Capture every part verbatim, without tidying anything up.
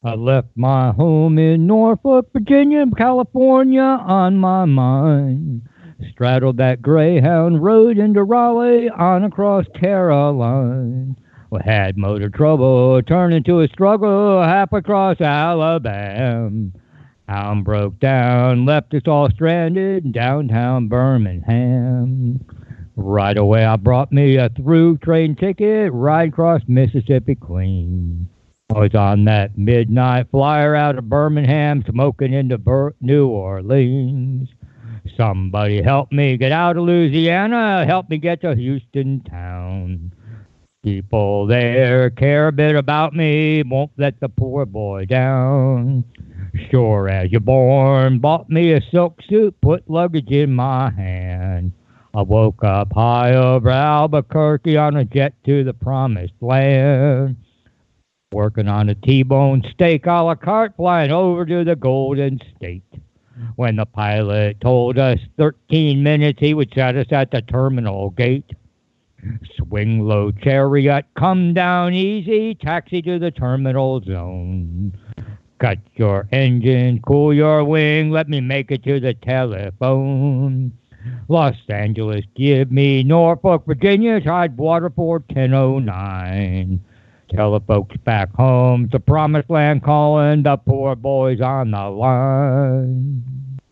I left my home in Norfolk, Virginia, California on my mind. Straddled that Greyhound road into Raleigh on across Caroline. We had motor trouble, turned into a struggle half across Alabama. Hound broke down, left us all stranded in downtown Birmingham. Right away, I brought me a through train ticket right across Mississippi clean. I was on that midnight flyer out of Birmingham, smoking into Bur- New Orleans. Somebody help me get out of Louisiana, help me get to Houston town. People there care a bit about me, won't let the poor boy down. Sure as you're born, bought me a silk suit, put luggage in my hand. I woke up high over Albuquerque on a jet to the promised land. Working on a T-bone steak a la carte, flying over to the Golden State. When the pilot told us thirteen minutes, he would set us at the terminal gate. Swing low chariot, come down easy, taxi to the terminal zone. Cut your engine, cool your wing, let me make it to the telephone. Los Angeles, give me Norfolk, Virginia, Tidewater for ten oh nine. Tell the folks back home, the promised land calling, the poor boys on the line.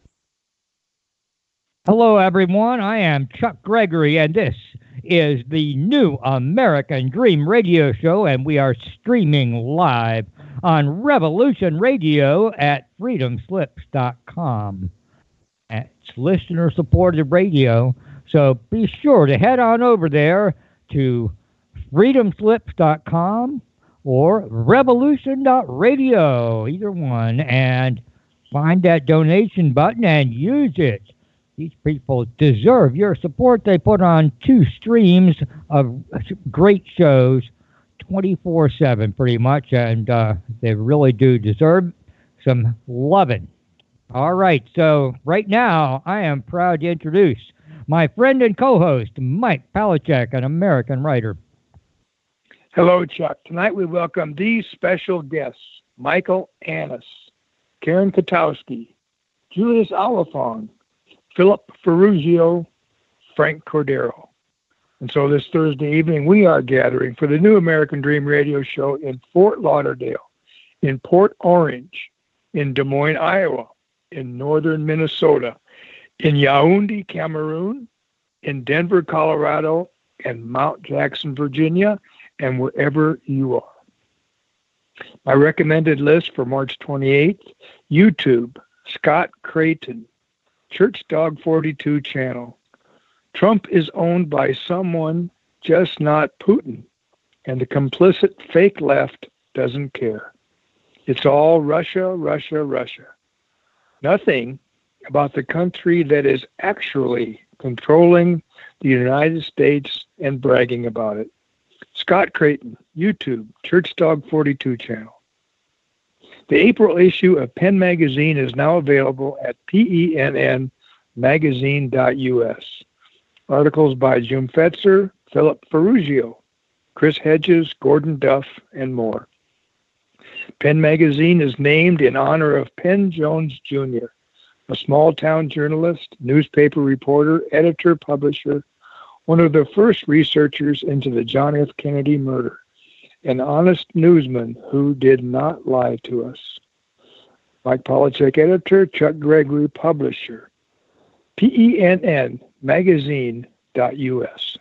Hello, everyone. I am Chuck Gregory, and this is the new American Dream Radio Show, and we are streaming live on Revolution Radio at freedom slips dot com. It's listener-supported radio, so be sure to head on over there to freedom slips dot com or revolution dot radio, either one, and find that donation button and use it. These people deserve your support. They put on two streams of great shows twenty-four seven pretty much, and uh, they really do deserve some loving. All right, so right now I am proud to introduce my friend and co-host, Mike Palachuk, an American writer. Hello, Chuck. Tonight we welcome these special guests, Michael Annis, Karen Katowski, Julius Oliphant, Philip Ferrugio, Frank Cordero. And so this Thursday evening, we are gathering for the new American Dream Radio Show in Fort Lauderdale, in Port Orange, in Des Moines, Iowa, in northern Minnesota, in Yaoundé, Cameroon, in Denver, Colorado, and Mount Jackson, Virginia, and wherever you are. My recommended list for March twenty-eighth, YouTube, Scott Creighton, Church Dog forty-two channel. Trump is owned by someone, just not Putin, and the complicit fake left doesn't care. It's all Russia, Russia, Russia. Nothing about the country that is actually controlling the United States and bragging about it. Scott Creighton, YouTube, Church Dog forty-two channel. The April issue of Penn Magazine is now available at penn magazine dot u s. Articles by Jim Fetzer, Philip Ferrugio, Chris Hedges, Gordon Duff, and more. Penn Magazine is named in honor of Penn Jones Junior, a small-town journalist, newspaper reporter, editor, publisher, one of the first researchers into the John F. Kennedy murder, an honest newsman who did not lie to us. Mike Palachuk, editor, Chuck Gregory, publisher, penn magazine dot u s.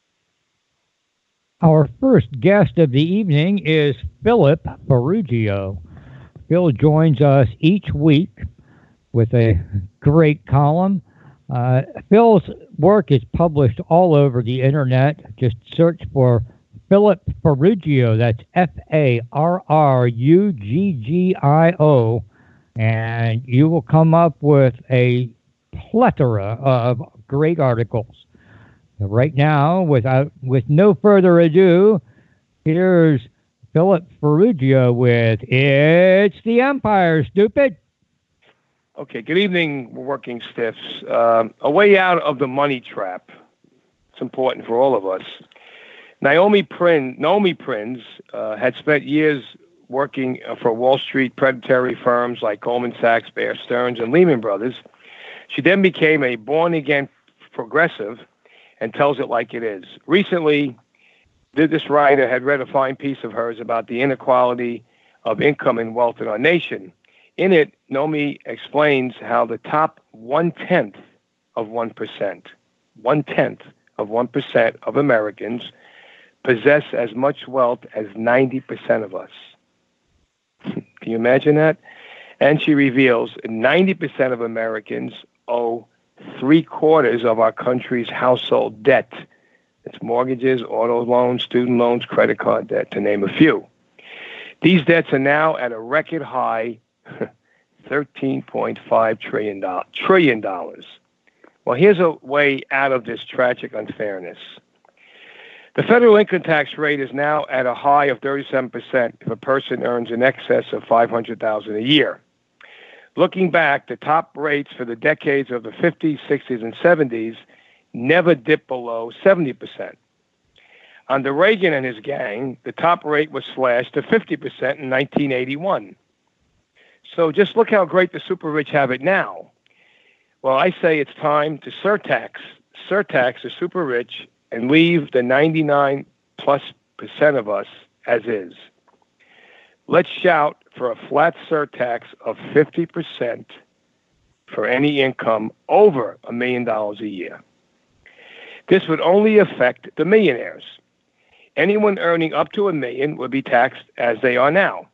Our first guest of the evening is Philip Ferrugio. Phil joins us each week with a great column. Uh, Phil's work is published all over the internet. Just search for Philip Ferrugio. That's F A R R U G G I O. And you will come up with a plethora of great articles. Right now, without with no further ado, here's Philip Ferrugio with It's the Empire, Stupid. Okay, good evening, working stiffs. Uh, a way out of the money trap. It's important for all of us. Naomi Prin, Naomi Prinz uh, had spent years working for Wall Street predatory firms like Goldman Sachs, Bear Stearns, and Lehman Brothers. She then became a born-again progressive and tells it like it is. Recently, this writer had read a fine piece of hers about the inequality of income and wealth in our nation. In it, Nomi explains how the top one-tenth of one percent, one-tenth of one percent of Americans possess as much wealth as ninety percent of us. Can you imagine that? And she reveals ninety percent of Americans owe three-quarters of our country's household debt. It's mortgages, auto loans, student loans, credit card debt, to name a few. These debts are now at a record high thirteen point five trillion dollars. Well, here's a way out of this tragic unfairness. The federal income tax rate is now at a high of thirty-seven percent if a person earns in excess of five hundred thousand dollars a year. Looking back, the top rates for the decades of the fifties, sixties, and seventies never dipped below seventy percent. Under Reagan and his gang, the top rate was slashed to fifty percent in nineteen eighty-one. So just look how great the super rich have it now. Well, I say it's time to surtax, surtax the super rich and leave the ninety-nine plus percent of us as is. Let's shout for a flat surtax of fifty percent for any income over a million dollars a year. This would only affect the millionaires. Anyone earning up to a million would be taxed as they are now.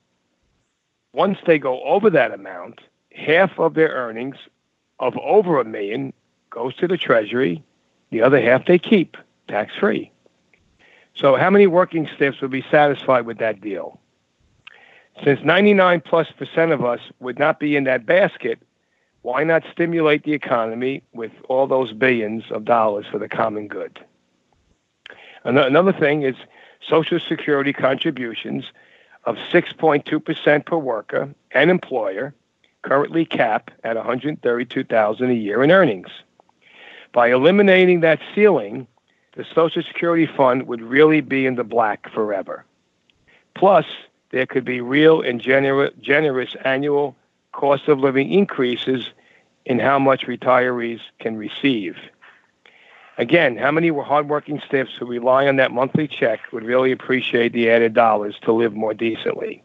Once they go over that amount, half of their earnings of over a million goes to the Treasury, the other half they keep, tax-free. So how many working stiffs would be satisfied with that deal? Since ninety-nine plus percent of us would not be in that basket, why not stimulate the economy with all those billions of dollars for the common good? Another thing is Social Security contributions of six point two percent per worker and employer, currently cap at one hundred thirty-two thousand dollars a year in earnings. By eliminating that ceiling, the Social Security fund would really be in the black forever. Plus, there could be real and gener- generous annual cost of living increases in how much retirees can receive. Again, how many hardworking stiffs who rely on that monthly check would really appreciate the added dollars to live more decently?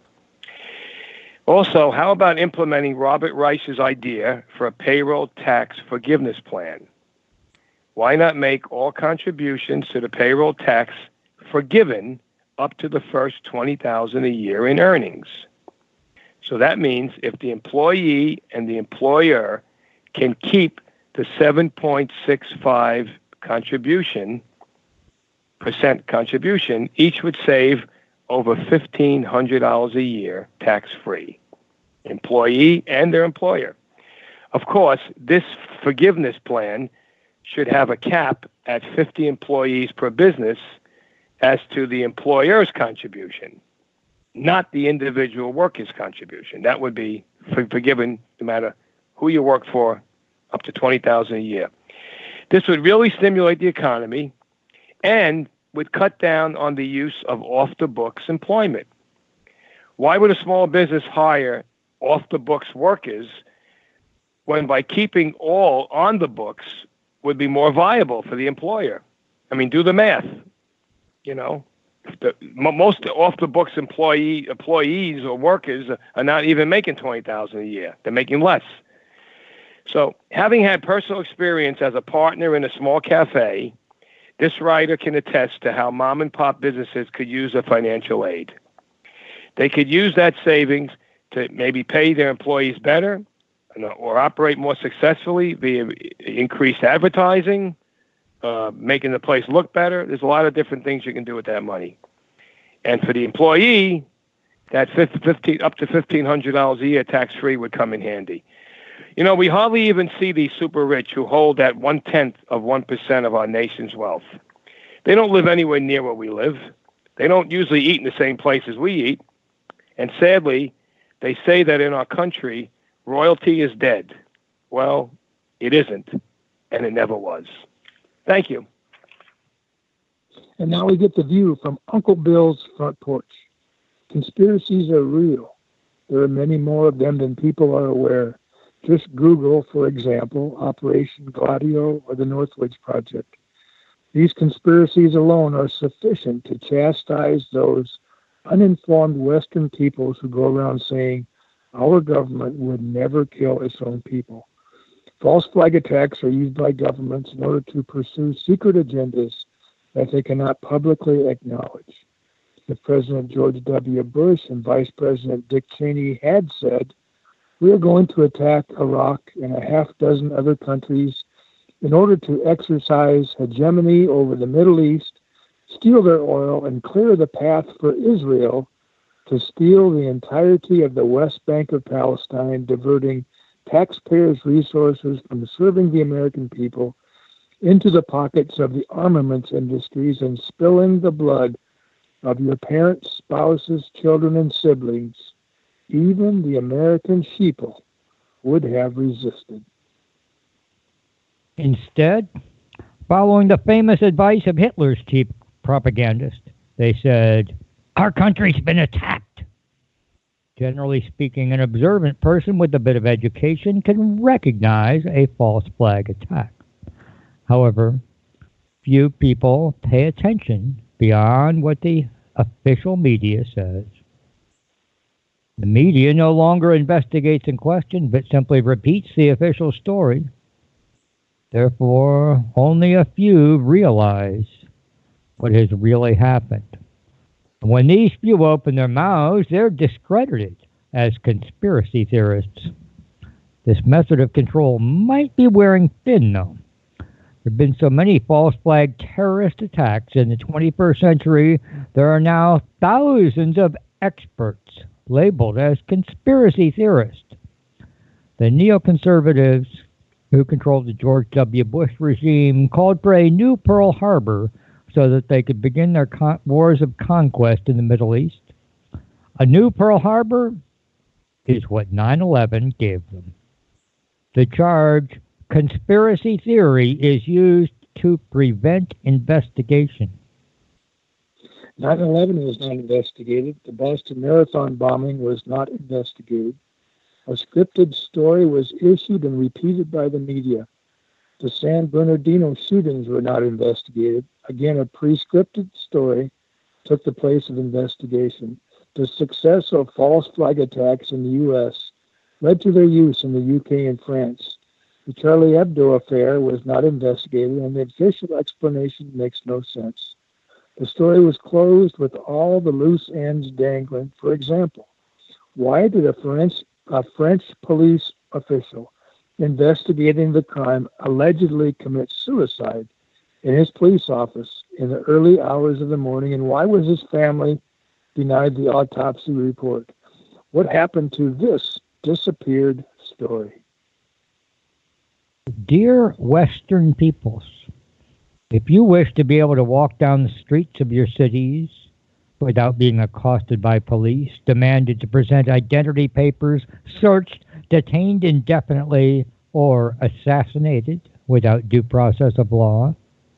Also, how about implementing Robert Reis's idea for a payroll tax forgiveness plan? Why not make all contributions to the payroll tax forgiven up to the first twenty thousand dollars a year in earnings? So that means if the employee and the employer can keep the seven point six five contribution, percent contribution, each would save over fifteen hundred dollars a year tax-free, employee and their employer. Of course, this forgiveness plan should have a cap at fifty employees per business as to the employer's contribution, not the individual worker's contribution. That would be forgiven no matter who you work for, up to twenty thousand dollars a year. This would really stimulate the economy and would cut down on the use of off-the-books employment. Why would a small business hire off-the-books workers when by keeping all on the books would be more viable for the employer? I mean, do the math. You know, the, most off-the-books employee employees or workers are not even making twenty thousand dollars a year. They're making less. So, having had personal experience as a partner in a small cafe, this writer can attest to how mom-and-pop businesses could use a financial aid. They could use that savings to maybe pay their employees better or operate more successfully via increased advertising, uh, making the place look better. There's a lot of different things you can do with that money. And for the employee, that fifteen up to fifteen hundred dollars a year tax-free would come in handy. You know, we hardly even see these super rich who hold that one-tenth of one percent of our nation's wealth. They don't live anywhere near where we live. They don't usually eat in the same place as we eat. And sadly, they say that in our country, royalty is dead. Well, it isn't, and it never was. Thank you. And now we get the view from Uncle Bill's front porch. Conspiracies are real. There are many more of them than people are aware. Just Google, for example, Operation Gladio or the Northwoods Project. These conspiracies alone are sufficient to chastise those uninformed Western peoples who go around saying, our government would never kill its own people. False flag attacks are used by governments in order to pursue secret agendas that they cannot publicly acknowledge. If President George W. Bush and Vice President Dick Cheney had said, we are going to attack Iraq and a half dozen other countries in order to exercise hegemony over the Middle East, steal their oil, and clear the path for Israel to steal the entirety of the West Bank of Palestine, diverting taxpayers' resources from serving the American people into the pockets of the armaments industries and spilling the blood of your parents, spouses, children, and siblings, even the American sheeple would have resisted. Instead, following the famous advice of Hitler's chief propagandist, they said, our country's been attacked. Generally speaking, an observant person with a bit of education can recognize a false flag attack. However, few people pay attention beyond what the official media says. The media no longer investigates and questions, but simply repeats the official story. Therefore, only a few realize what has really happened. And when these few open their mouths, they're discredited as conspiracy theorists. This method of control might be wearing thin, though. There have been so many false flag terrorist attacks in the twenty-first century, there are now thousands of experts labeled as conspiracy theorists. The neoconservatives who controlled the George W. Bush regime called for a new Pearl Harbor so that they could begin their con- wars of conquest in the Middle East. A new Pearl Harbor is what nine eleven gave them. The charge, conspiracy theory, is used to prevent investigation. nine eleven was not investigated. The Boston Marathon bombing was not investigated. A scripted story was issued and repeated by the media. The San Bernardino shootings were not investigated. Again, a pre-scripted story took the place of investigation. The success of false flag attacks in the U S led to their use in the U K and France. The Charlie Hebdo affair was not investigated, and the official explanation makes no sense. The story was closed with all the loose ends dangling. For example, why did a French, a French police official investigating the crime allegedly commit suicide in his police office in the early hours of the morning, and why was his family denied the autopsy report? What happened to this disappeared story? Dear Western peoples, if you wish to be able to walk down the streets of your cities without being accosted by police, demanded to present identity papers, searched, detained indefinitely, or assassinated without due process of law,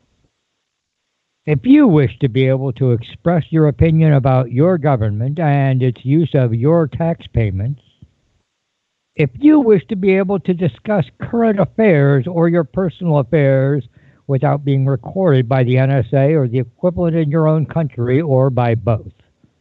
if you wish to be able to express your opinion about your government and its use of your tax payments, if you wish to be able to discuss current affairs or your personal affairs without being recorded by the N S A or the equivalent in your own country or by both,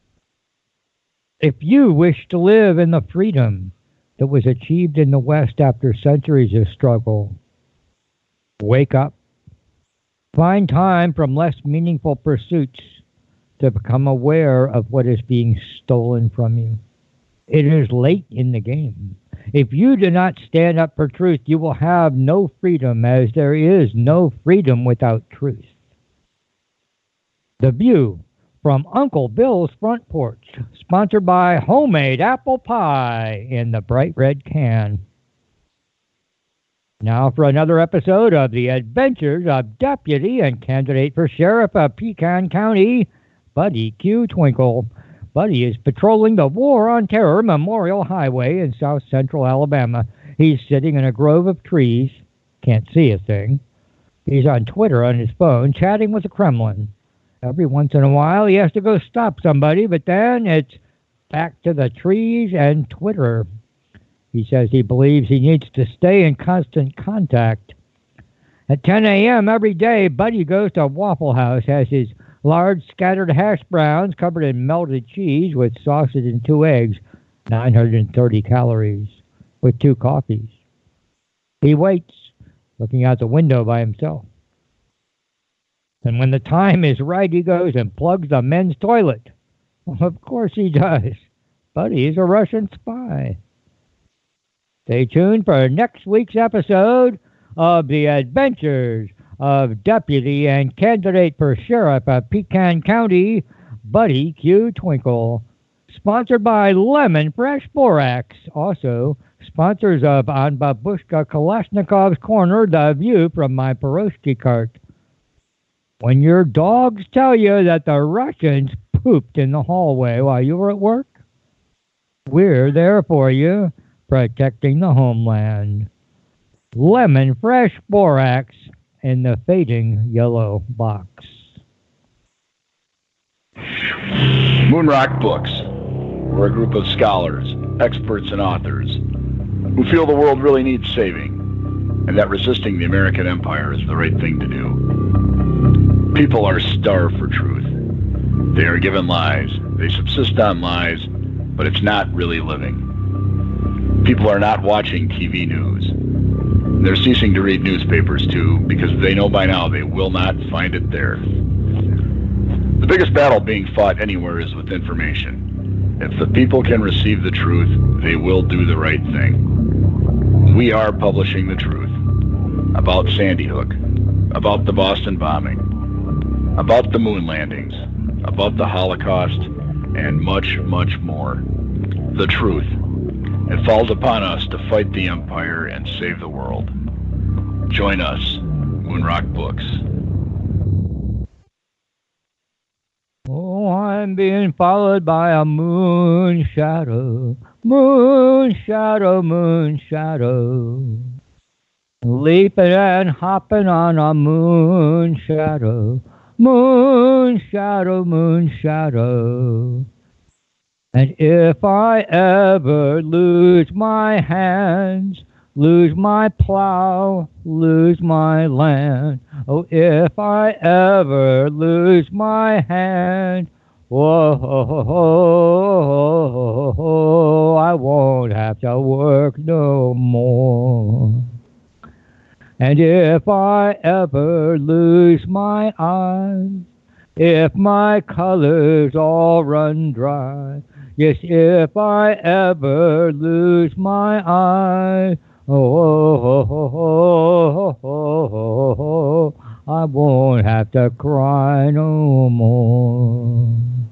if you wish to live in the freedom that was achieved in the West after centuries of struggle, wake up. Find time from less meaningful pursuits to become aware of what is being stolen from you. It is late in the game. If you do not stand up for truth, you will have no freedom, as there is no freedom without truth. The View from Uncle Bill's Front Porch, sponsored by Homemade Apple Pie in the bright red can. Now for another episode of The Adventures of Deputy and Candidate for Sheriff of Pecan County, Buddy Q. Twinkle. Buddy is patrolling the War on Terror Memorial Highway in south central Alabama. He's sitting in a grove of trees. Can't see a thing. He's on Twitter on his phone, chatting with the Kremlin. Every once in a while, he has to go stop somebody, but then it's back to the trees and Twitter. He says he believes he needs to stay in constant contact. At ten a.m. every day, Buddy goes to Waffle House, has his large scattered hash browns covered in melted cheese with sausage and two eggs, nine hundred thirty calories, with two coffees. He waits, looking out the window by himself. And when the time is right, he goes and plugs the men's toilet. Of course he does. Buddy is a Russian spy. Stay tuned for next week's episode of The Adventures of Deputy and Candidate for Sheriff of Pecan County, Buddy Q. Twinkle. Sponsored by Lemon Fresh Borax. Also, sponsors of On Babushka Kalashnikov's Corner, The View from My Peroski Cart. When your dogs tell you that the Russians pooped in the hallway while you were at work, we're there for you, protecting the homeland. Lemon Fresh Borax in the fading yellow box. Moonrock Books. We're a group of scholars, experts, and authors who feel the world really needs saving, and that resisting the American empire is the right thing to do. People are starved for truth. They are given lies. They subsist on lies, but it's not really living. People are not watching T V news. They're ceasing to read newspapers, too, because they know by now they will not find it there. The biggest battle being fought anywhere is with information. If the people can receive the truth, they will do the right thing. We are publishing the truth about Sandy Hook, about the Boston bombing, about the moon landings, about the Holocaust, and much, much more. The truth. It falls upon us to fight the empire and save the world. Join us, Moonrock Books. Oh, I'm being followed by a moon shadow, moon shadow, moon shadow. Leaping and hopping on a moon shadow, moon shadow, moon shadow. And if I ever lose my hands, lose my plow, lose my land, oh, if I ever lose my hand, whoa, I won't have to work no more. And if I ever lose my eyes, if my colors all run dry, yes, if I ever lose my eye, oh, I won't have to cry no more.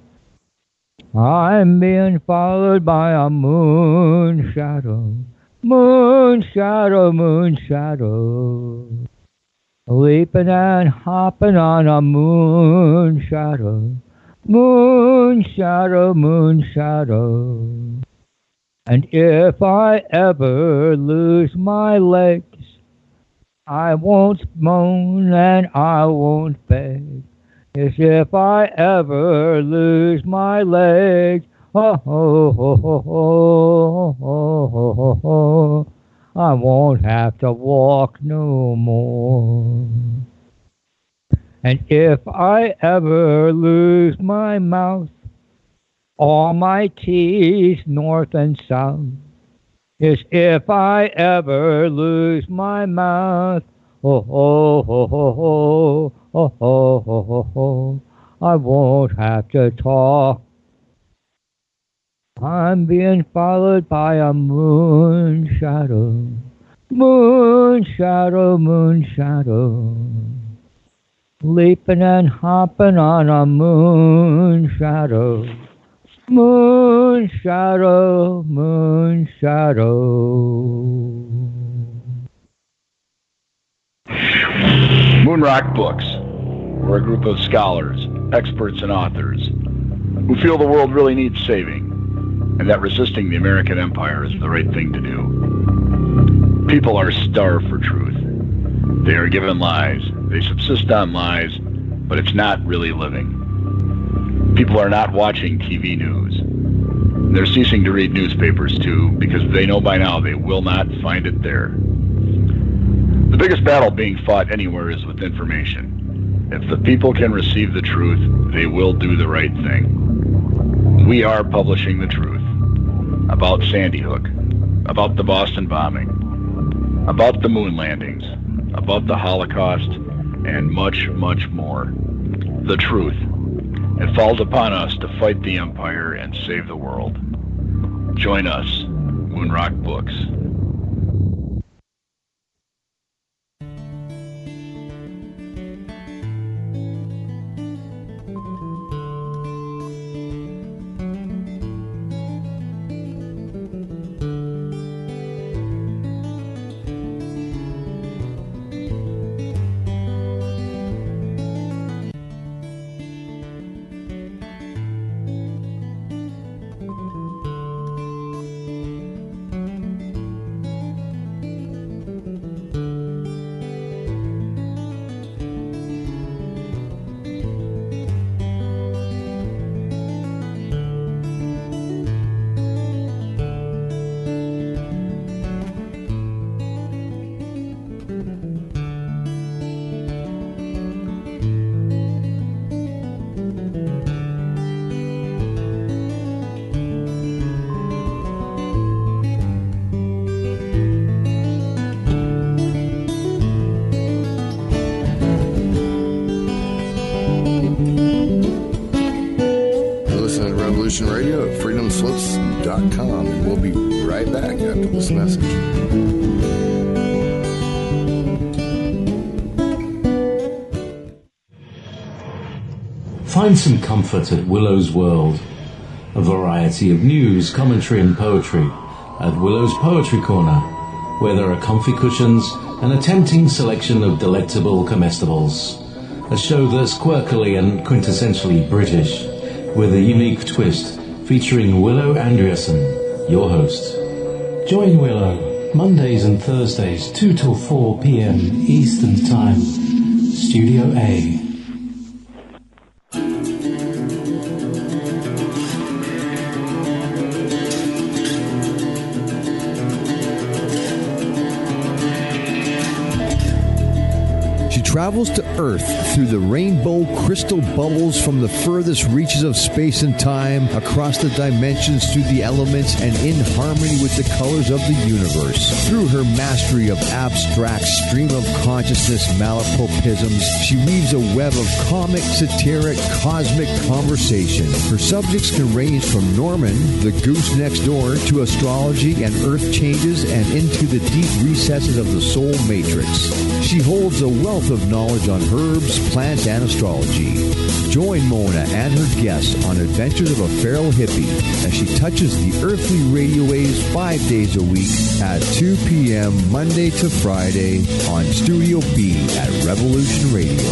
I'm being followed by a moon shadow, moon shadow, moon shadow. Leaping and hopping on a moon shadow, moon shadow, moon shadow. And if I ever lose my legs, I won't moan and I won't beg. Yes, if I ever lose my legs, oh, oh, oh, oh, oh, oh, oh, I won't have to walk no more. And if I ever lose my mouth, all my teeth north and south, yes, if I ever lose my mouth, oh, oh, oh, oh, oh, oh, oh, oh, oh, I won't have to talk. I'm being followed by a moon shadow, moon shadow, moon shadow. Leaping and hopping on a moon shadow, moon shadow, moon shadow. Moonrock Books. We're a group of scholars, experts, and authors who feel the world really needs saving, and that resisting the American empire is the right thing to do. People are starved for truth. They are given lies. They subsist on lies, but it's not really living. People are not watching T V news. They're ceasing to read newspapers, too, because they know by now they will not find it there. The biggest battle being fought anywhere is with information. If the people can receive the truth, they will do the right thing. We are publishing the truth about Sandy Hook, about the Boston bombing, about the moon landings, about the Holocaust, and much, much more. The truth. It falls upon us to fight the empire and save the world. Join us, Moonrock Books. Radio at freedom slips dot com, and we'll be right back after this message. Find some comfort at Willow's World. A variety of news, commentary and poetry at Willow's Poetry Corner, where there are comfy cushions and a tempting selection of delectable comestibles. A show that's quirkily and quintessentially British, with a unique twist, featuring Willow Andreasen, your host. Join Willow, Mondays and Thursdays, two till four p.m. Eastern Time, Studio A. Travels to Earth through the rainbow crystal bubbles from the furthest reaches of space and time, across the dimensions, through the elements, and in harmony with the colors of the universe. Through her mastery of abstract stream of consciousness malapropisms, she weaves a web of comic, satiric, cosmic conversation. Her subjects can range from Norman, the goose next door, to astrology and earth changes, and into the deep recesses of the soul matrix. She holds a wealth of knowledge on herbs, plants, and astrology. Join Mona and her guests on Adventures of a Feral Hippie as she touches the earthly radio waves five days a week at two p.m. Monday to Friday on Studio B at Revolution Radio.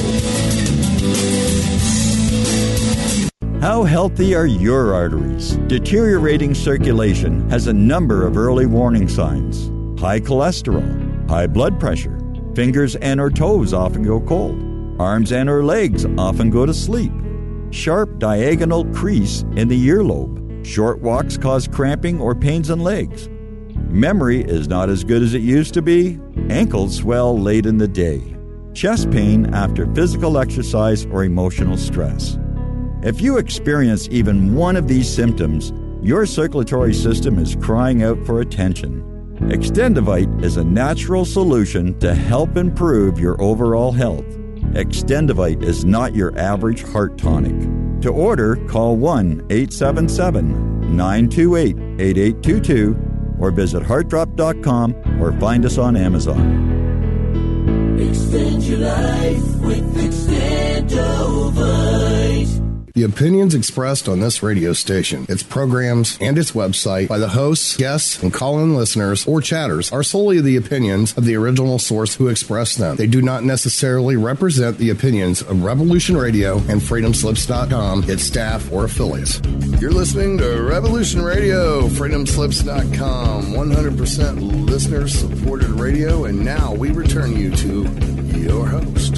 How healthy are your arteries? Deteriorating circulation has a number of early warning signs. High cholesterol, high blood pressure. Fingers and or toes often go cold. Arms and or legs often go to sleep. Sharp diagonal crease in the earlobe. Short walks cause cramping or pains in legs. Memory is not as good as it used to be. Ankles swell late in the day. Chest pain after physical exercise or emotional stress. If you experience even one of these symptoms, your circulatory system is crying out for attention. Extendivite is a natural solution to help improve your overall health. Extendivite is not your average heart tonic. To order, call one eight seven seven, nine two eight, eight eight two two or visit heart drop dot com or find us on Amazon. Extend your life with Extendivite. The opinions expressed on this radio station, its programs, and its website by the hosts, guests, and call-in listeners or chatters are solely the opinions of the original source who expressed them. They do not necessarily represent the opinions of Revolution Radio and freedom slips dot com, its staff, or affiliates. You're listening to Revolution Radio, freedom slips dot com, one hundred percent listener-supported radio, and now we return you to your host.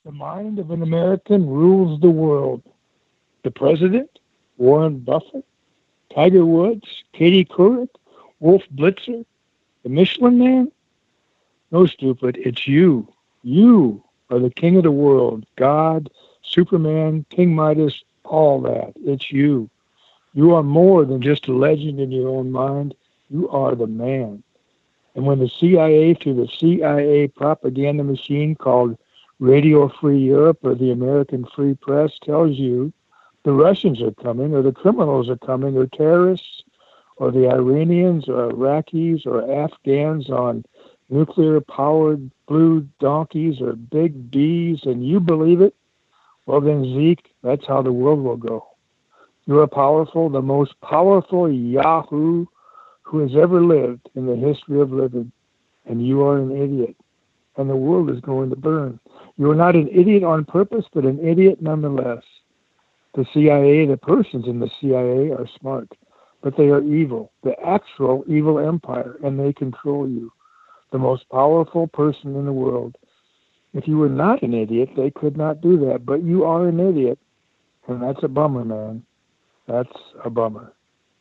The mind of an American rules the world. The president, Warren Buffett, Tiger Woods, Katie Couric, Wolf Blitzer, the Michelin Man? No, stupid, it's you. You are the king of the world. God, Superman, King Midas, all that. It's you. You are more than just a legend in your own mind. You are the man. And when the C I A, through the C I A propaganda machine called Radio Free Europe or the American Free Press, tells you the Russians are coming, or the criminals are coming, or terrorists, or the Iranians, or Iraqis, or Afghans on nuclear-powered blue donkeys, or big bees, and you believe it, well then, Zeke, that's how the world will go. You are powerful, the most powerful Yahoo who has ever lived in the history of living, and you are an idiot, and the world is going to burn. You are not an idiot on purpose, but an idiot nonetheless. The C I A, the persons in the C I A are smart, but they are evil, the actual evil empire, and they control you, the most powerful person in the world. If you were not an idiot, they could not do that, but you are an idiot, and that's a bummer, man. That's a bummer.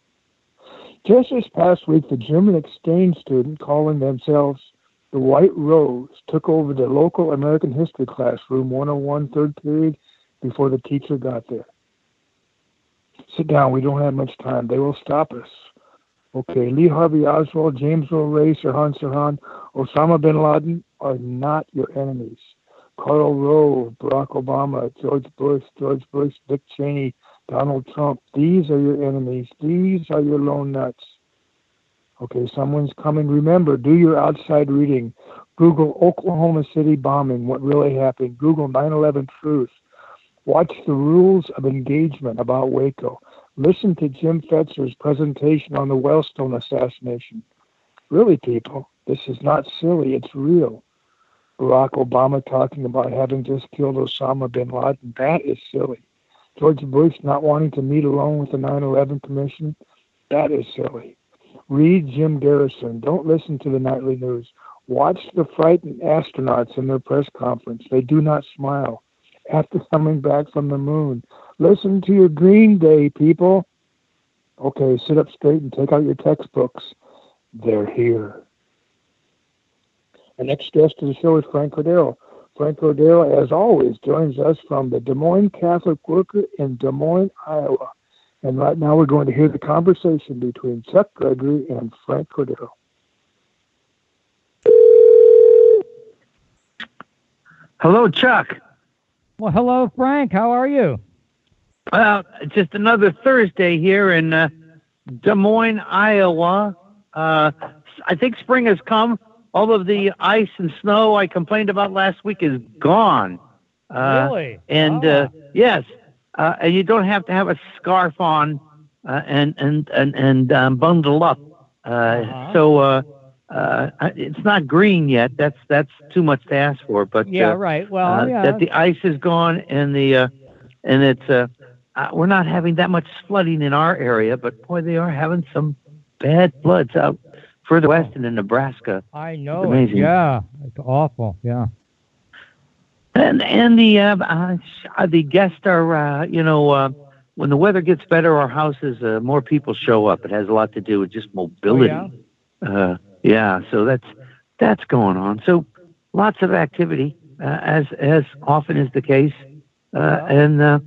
Just this past week, the German exchange student calling themselves the White Rose took over the local American history classroom, one oh one, third period, before the teacher got there. Sit down, we don't have much time. They will stop us. Okay, Lee Harvey Oswald, James Earl Ray, Sirhan Sirhan, Osama bin Laden are not your enemies. Karl Rove, Barack Obama, George Bush, George Bush, Dick Cheney, Donald Trump, these are your enemies. These are your lone nuts. Okay, someone's coming. Remember, do your outside reading. Google Oklahoma City bombing, what really happened. Google nine eleven truth. Watch the rules of engagement about Waco. Listen to Jim Fetzer's presentation on the Wellstone assassination. Really, people, this is not silly. It's real. Barack Obama talking about having just killed Osama bin Laden. That is silly. George Bush not wanting to meet alone with the nine eleven Commission. That is silly. Read Jim Garrison. Don't listen to the nightly news. Watch the frightened astronauts in their press conference. They do not smile after coming back from the moon. Listen to your Green Day, people. Okay, sit up straight and take out your textbooks. They're here. Our next guest of the show is Frank Cordero. Frank Cordero, as always, joins us from the Des Moines Catholic Worker in Des Moines, Iowa. And right now we're going to hear the conversation between Chuck Gregory and Frank Cordero. Hello, Chuck. Well, hello, Frank. How are you? Well, just another Thursday here in uh, Des Moines, Iowa. Uh, I think spring has come. All of the ice and snow I complained about last week is gone. Uh, really? And oh. uh, yes, uh, and you don't have to have a scarf on uh, and and and and um, bundle up. Uh, uh-huh. So uh, uh, it's not green yet. That's that's too much to ask for. But yeah, uh, right. Well, uh, yeah. that the ice is gone and the uh, and it's uh, uh, we're not having that much flooding in our area, but boy, they are having some bad floods out further west and in Nebraska. I know. It's amazing. Yeah, it's awful. Yeah. And and the uh, uh, the guests are uh, you know uh, when the weather gets better, our houses uh, more people show up. It has a lot to do with just mobility. Oh, yeah? Uh, yeah, so that's that's going on. So lots of activity, uh, as as often is the case, uh, yeah. and uh,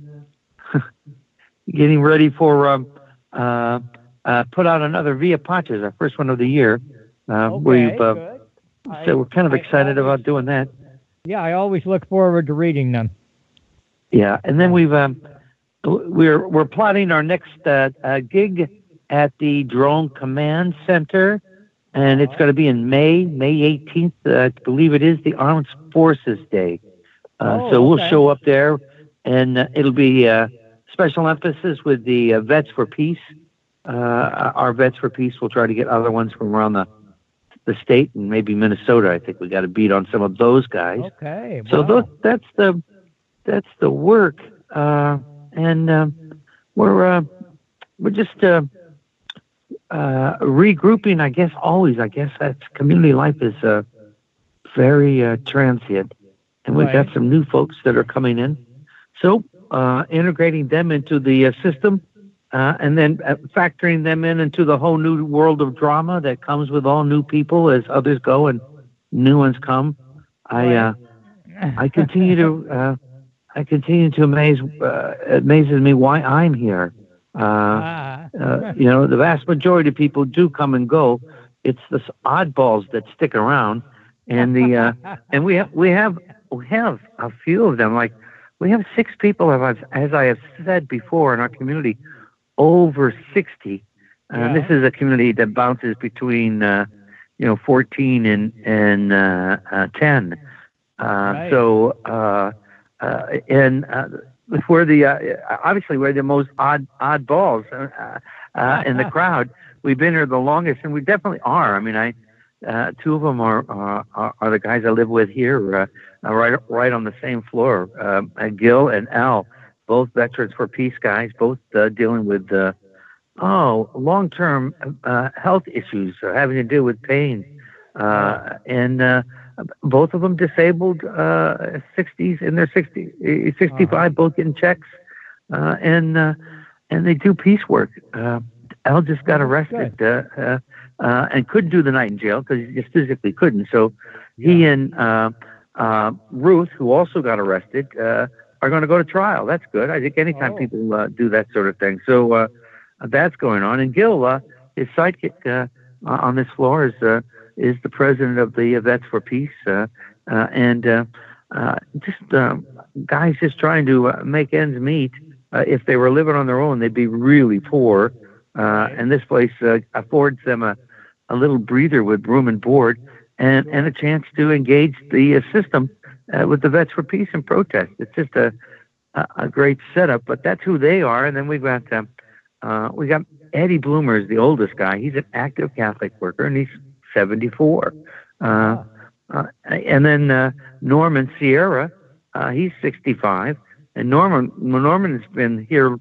getting ready for um, uh, uh, put out another Via Paces, our first one of the year. Uh, okay, we've uh, good. so I, we're kind of I excited always, about doing that. Yeah, I always look forward to reading them. Yeah, and then we've um, we're we're plotting our next uh, uh, gig at the Drone Command Center, and it's going to be in May, May eighteenth. Uh, I believe it is the Armed Forces Day. Uh, oh, so we'll okay. show up there, and uh, it'll be uh, special emphasis with the uh, Vets for Peace. Uh, our Vets for Peace will try to get other ones from around the the state and maybe Minnesota. I think we got to beat on some of those guys. Okay. So wow. those, that's the that's the work, uh, and uh, we're uh, we're just uh, uh, regrouping. I guess always. I guess that's community life is uh, very uh, transient, and we've Right. got some new folks that are coming in. So uh, integrating them into the uh, system, uh, and then uh, factoring them in into the whole new world of drama that comes with all new people as others go and new ones come. I uh, I continue to uh, I continue to amaze uh, it amazes me why I'm here. Uh, uh, you know, the vast majority of people do come and go. It's the oddballs that stick around, and the uh, and we have we have we have a few of them. Like we have six people, as as I have said before, in our community, over sixty. Uh, Yeah. This is a community that bounces between uh, you know fourteen and and uh, uh, ten. Uh, Right. So uh, uh, and uh, we're the uh, obviously we're the most odd oddballs uh, uh, in the crowd. We've been here the longest, and we definitely are. I mean, I uh, two of them are, uh, are are the guys I live with here, uh, uh, right right on the same floor. Uh, uh, Gil and Al, both Veterans for Peace guys, both uh, dealing with uh, oh long term uh, health issues uh, having to do with pain, uh, and uh, both of them disabled, uh, sixties in their sixty, sixty-five, Uh-huh. both getting checks, uh, and uh, and they do peace work. Uh, Al just got arrested uh, uh, uh, and couldn't do the night in jail because he just physically couldn't. So he and uh, uh, Ruth, who also got arrested, uh, are going to go to trial. That's good. I think anytime Oh. people uh, do that sort of thing. So uh, that's going on. And Gil, uh, his sidekick uh, on this floor, is uh, is the president of the Vets for Peace, uh, uh, and uh, uh, just um, guys just trying to uh, make ends meet. Uh, if they were living on their own, they'd be really poor. Uh, and this place uh, affords them a, a little breather with room and board, and, and a chance to engage the uh, system uh, with the Vets for Peace and protest. It's just a, a a great setup. But that's who they are. And then we've got um, uh, we got Eddie Bloomer is the oldest guy. He's an active Catholic worker, and he's seventy-four. Uh, uh, and then uh, Norman Sierra, uh, he's sixty-five. And Norman Norman's been here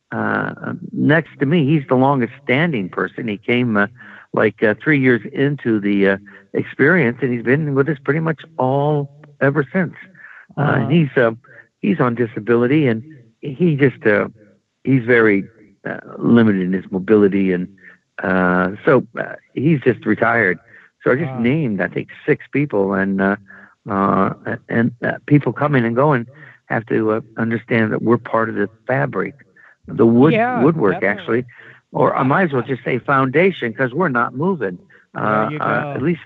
uh, next to me. He's the longest standing person. He came uh, like uh, three years into the uh, experience, and he's been with us pretty much all ever since. Uh, Uh-huh. and he's uh, he's on disability, and he just uh, he's very uh, limited in his mobility, and uh, so uh, he's just retired. So I just Wow. named, I think, six people, and uh, uh, and uh, people coming and going have to uh, understand that we're part of the fabric, the wood Yeah, woodwork, definitely. actually, or I might as well just say foundation, because we're not moving, uh, There you uh, go. at least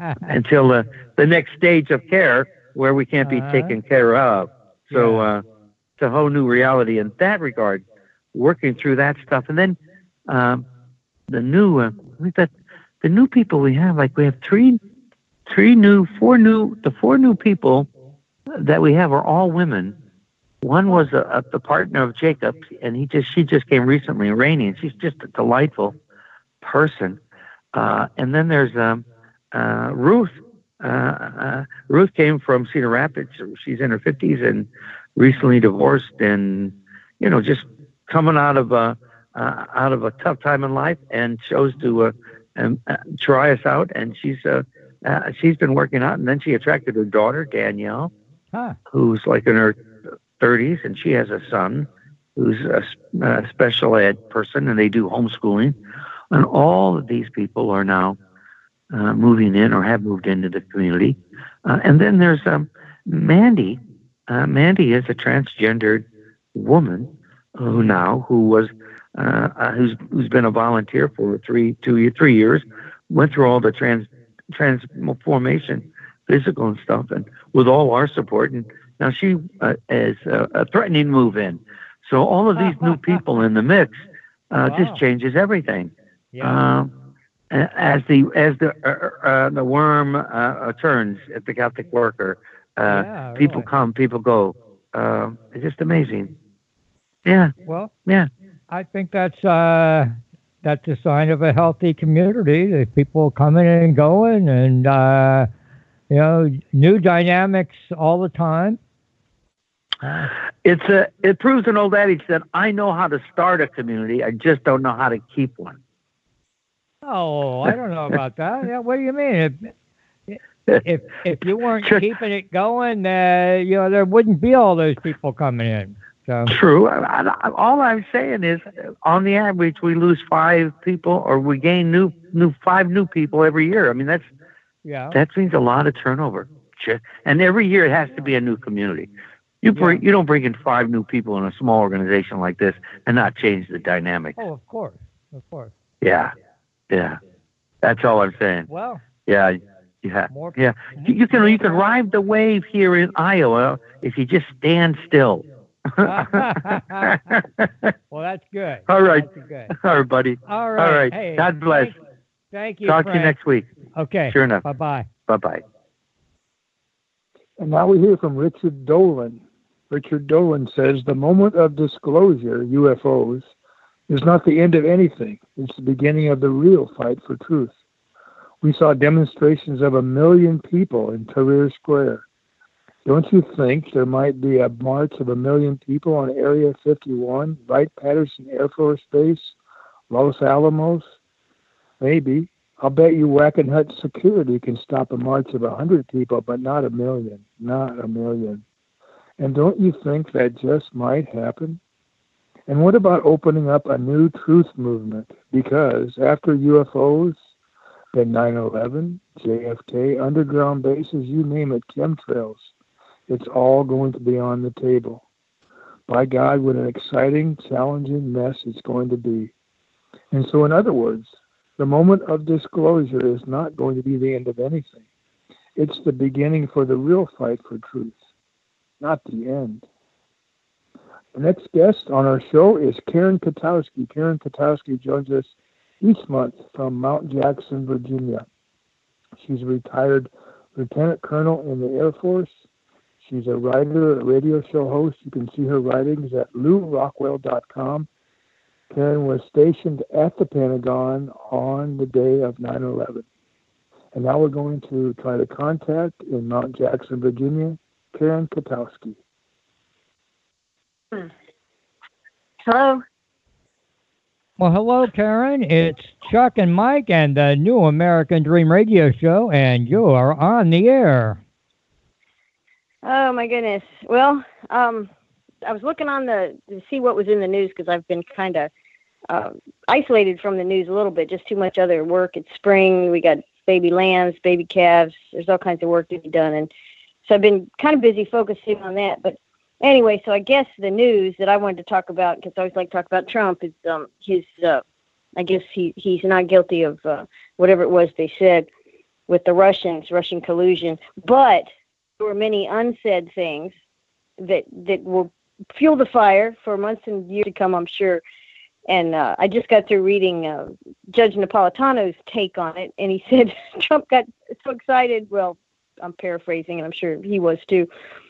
until uh, the next stage of care, where we can't be Uh-huh. taken care of. So Yeah. uh, it's a whole new reality in that regard, working through that stuff. And then um, the new, uh, we've got the new people we have, like we have three, three new, four new, the four new people that we have are all women. One was a, a, the partner of Jacob, and he just she just came recently, Rainey, and she's just a delightful person. Uh, and then there's um, uh, Ruth. Uh, uh, Ruth came from Cedar Rapids. She's in her fifties and recently divorced, and you know, just coming out of a uh, out of a tough time in life, and chose to uh, um, uh, try us out. And she's uh, uh, she's been working out, and then she attracted her daughter Danielle, Huh. who's like in her thirties, and she has a son who's a, a special ed person, and they do homeschooling. And all of these people are now uh, moving in or have moved into the community. Uh, and then there's um, Mandy. Uh, Mandy is a transgendered woman who now who was uh, uh, who's who's been a volunteer for three two three years, went through all the trans transformation, physical and stuff, and with all our support. And now she uh, is uh, uh, threatening to move in. So all of these new people in the mix uh, Wow. just changes everything. Yeah. Um, a- as the as the uh, uh, the worm uh, uh, turns at the Catholic worker, uh, Yeah, people really. come, people go. Uh, it's just amazing. Yeah, Well, yeah. I think that's uh, that's a sign of a healthy community. That people coming and going, and uh, you know, new dynamics all the time. Uh, It's a it proves an old adage that I know how to start a community, I just don't know how to keep one. oh, I don't know about that. Yeah, what do you mean? It, if if you weren't keeping it going, uh, you know, there wouldn't be all those people coming in. So. True. I, I, all I'm saying is, on the average, we lose five people, or we gain new new five new people every year. I mean, that's yeah. That means a lot of turnover. And every year it has to be a new community. You bring, yeah. you don't bring in five new people in a small organization like this and not change the dynamic. Oh, of course, of course. Yeah, yeah. That's all I'm saying. Well. Yeah, yeah, more, yeah. More, you can you can ride the wave here in Iowa if you just stand still. Well, that's good. All right. That's good. All right, buddy. All right. All right. Hey, God bless. Thank, thank you. Talk friend. to you next week. Okay. Sure enough. Bye-bye. Bye-bye. And now we hear from Richard Dolan. Richard Dolan says, the moment of disclosure, U F Os, is not the end of anything. It's the beginning of the real fight for truth. We saw demonstrations of a million people in Tahrir Square. Don't you think there might be a march of a million people on Area fifty-one, Wright-Patterson Air Force Base, Los Alamos? Maybe. I'll bet you Wackenhut security can stop a march of a hundred people, but not a million. Not a million. And don't you think that just might happen? And what about opening up a new truth movement? Because after U F Os, then nine eleven, J F K, underground bases, you name it, chemtrails, it's all going to be on the table. By God, what an exciting, challenging mess it's going to be. And so, in other words, the moment of disclosure is not going to be the end of anything. It's the beginning for the real fight for truth, not the end. The next guest on our show is Karen Katowski. Karen Katowski joins us each month from Mount Jackson, Virginia. She's a retired lieutenant colonel in the Air Force. She's a writer, a radio show host. You can see her writings at lou rockwell dot com. Karen was stationed at the Pentagon on the day of nine eleven. And now we're going to try to contact in Mount Jackson, Virginia, Karen Katowski. Hello. Well, hello, Karen. It's Chuck and Mike and the New American Dream Radio Show, and you are on the air. Oh, my goodness. Well, um, I was looking on the to see what was in the news because I've been kind of uh, isolated from the news a little bit, just too much other work. It's spring. We got baby lambs, baby calves. There's all kinds of work to be done. And so I've been kind of busy focusing on that. But anyway, so I guess the news that I wanted to talk about, because I always like to talk about Trump, is um, his, uh, I guess he, he's not guilty of uh, whatever it was they said with the Russians, Russian collusion. But there were many unsaid things that, that will fuel the fire for months and years to come, I'm sure. And uh, I just got through reading uh, Judge Napolitano's take on it, and he said Trump got so excited. Well, I'm paraphrasing, and I'm sure he was too.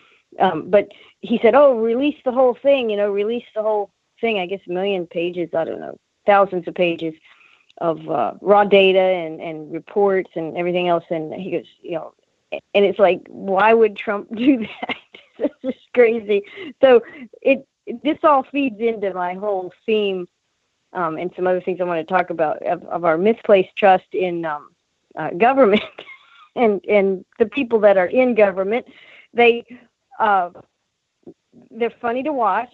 Um, but he said, oh, release the whole thing, you know, release the whole thing. I guess a million pages, I don't know, thousands of pages of uh, raw data and, and reports and everything else. And he goes, you know, and it's like, why would Trump do that? It's just crazy. So it this all feeds into my whole theme um, and some other things I want to talk about of, of our misplaced trust in um, uh, government and, and the people that are in government. They, uh, they're funny to watch.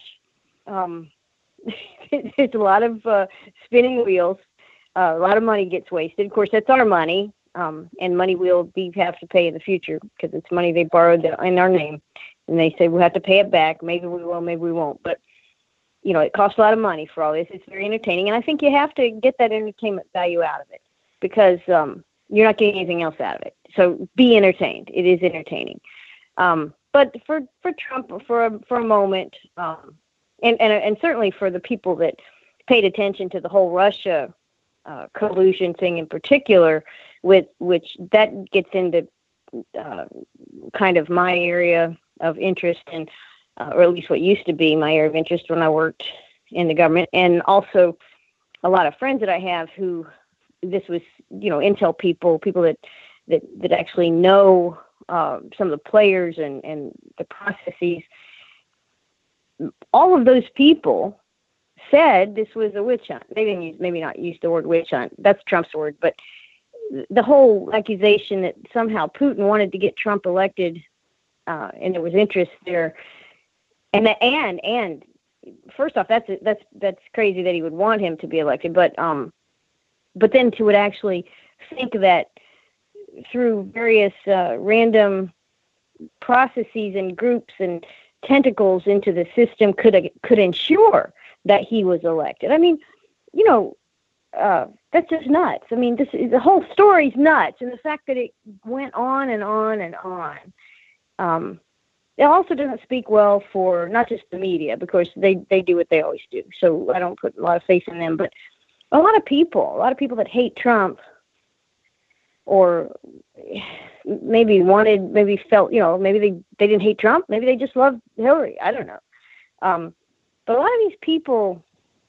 Um, there's a lot of uh, spinning wheels. Uh, a lot of money gets wasted. Of course, that's our money. Um, and money we'll be have to pay in the future because it's money they borrowed in our name. And they say we'll have to pay it back. Maybe we will, maybe we won't. But, you know, it costs a lot of money for all this. It's very entertaining. And I think you have to get that entertainment value out of it because um, you're not getting anything else out of it. So be entertained. It is entertaining. Um, but for, for Trump, for a, for a moment, um, and, and, and certainly for the people that paid attention to the whole Russia uh, collusion thing in particular, with which that gets into uh, kind of my area of interest, and uh, or at least what used to be my area of interest when I worked in the government, and also a lot of friends that I have who this was, you know, intel people, people that that, that actually know uh, some of the players and, and the processes. All of those people said this was a witch hunt. They didn't use, maybe not use the word witch hunt. That's Trump's word, but the whole accusation that somehow Putin wanted to get Trump elected, uh, and there was interest there, and that, and and first off, that's that's that's crazy that he would want him to be elected, but um, but then to would actually think that through various uh, random processes and groups and tentacles into the system could could ensure that he was elected. I mean, you know, uh, that's just nuts. I mean, this the whole story's nuts, and the fact that it went on and on and on. Um, it also doesn't speak well for not just the media, because they, they do what they always do. So I don't put a lot of faith in them, but a lot of people, a lot of people that hate Trump, or maybe wanted, maybe felt, you know, maybe they, they didn't hate Trump. Maybe they just loved Hillary. I don't know. Um, but a lot of these people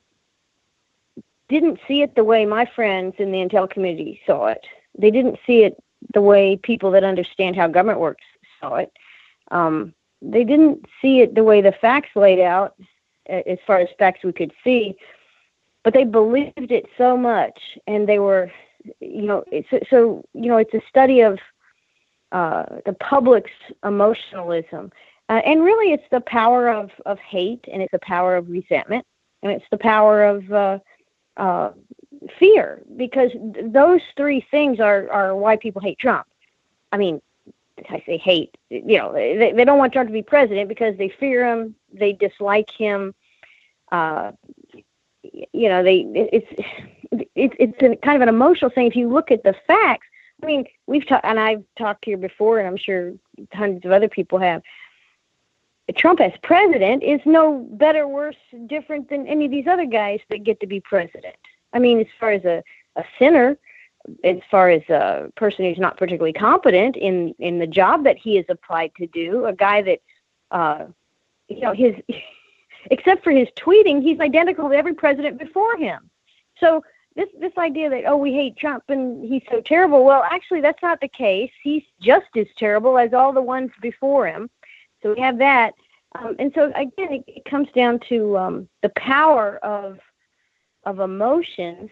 didn't see it the way my friends in the intel community saw it. They didn't see it the way people that understand how government works saw it. Um, they didn't see it the way the facts laid out, as far as facts we could see, but they believed it so much, and they were, you know, it's, so, you know, it's a study of uh, the public's emotionalism. Uh, and really, it's the power of, of hate, and it's the power of resentment, and it's the power of uh, uh, fear, because th- those three things are, are why people hate Trump. I mean, I say hate, you know, they, they don't want Trump to be president because they fear him, they dislike him, uh, you know, they it's it's it's a kind of an emotional thing. If you look at the facts, I mean, we've talked, and I've talked here before, and I'm sure hundreds of other people have. Trump as president is no better, worse, different than any of these other guys that get to be president. I mean, as far as a, a sinner, as far as a person who's not particularly competent in, in the job that he is applied to do, a guy that, uh, you know, his, except for his tweeting, he's identical to every president before him. So this, this idea that, oh, we hate Trump and he's so terrible. Well, actually, that's not the case. He's just as terrible as all the ones before him. So we have that. Um, and so, again, it, it comes down to um, the power of of emotions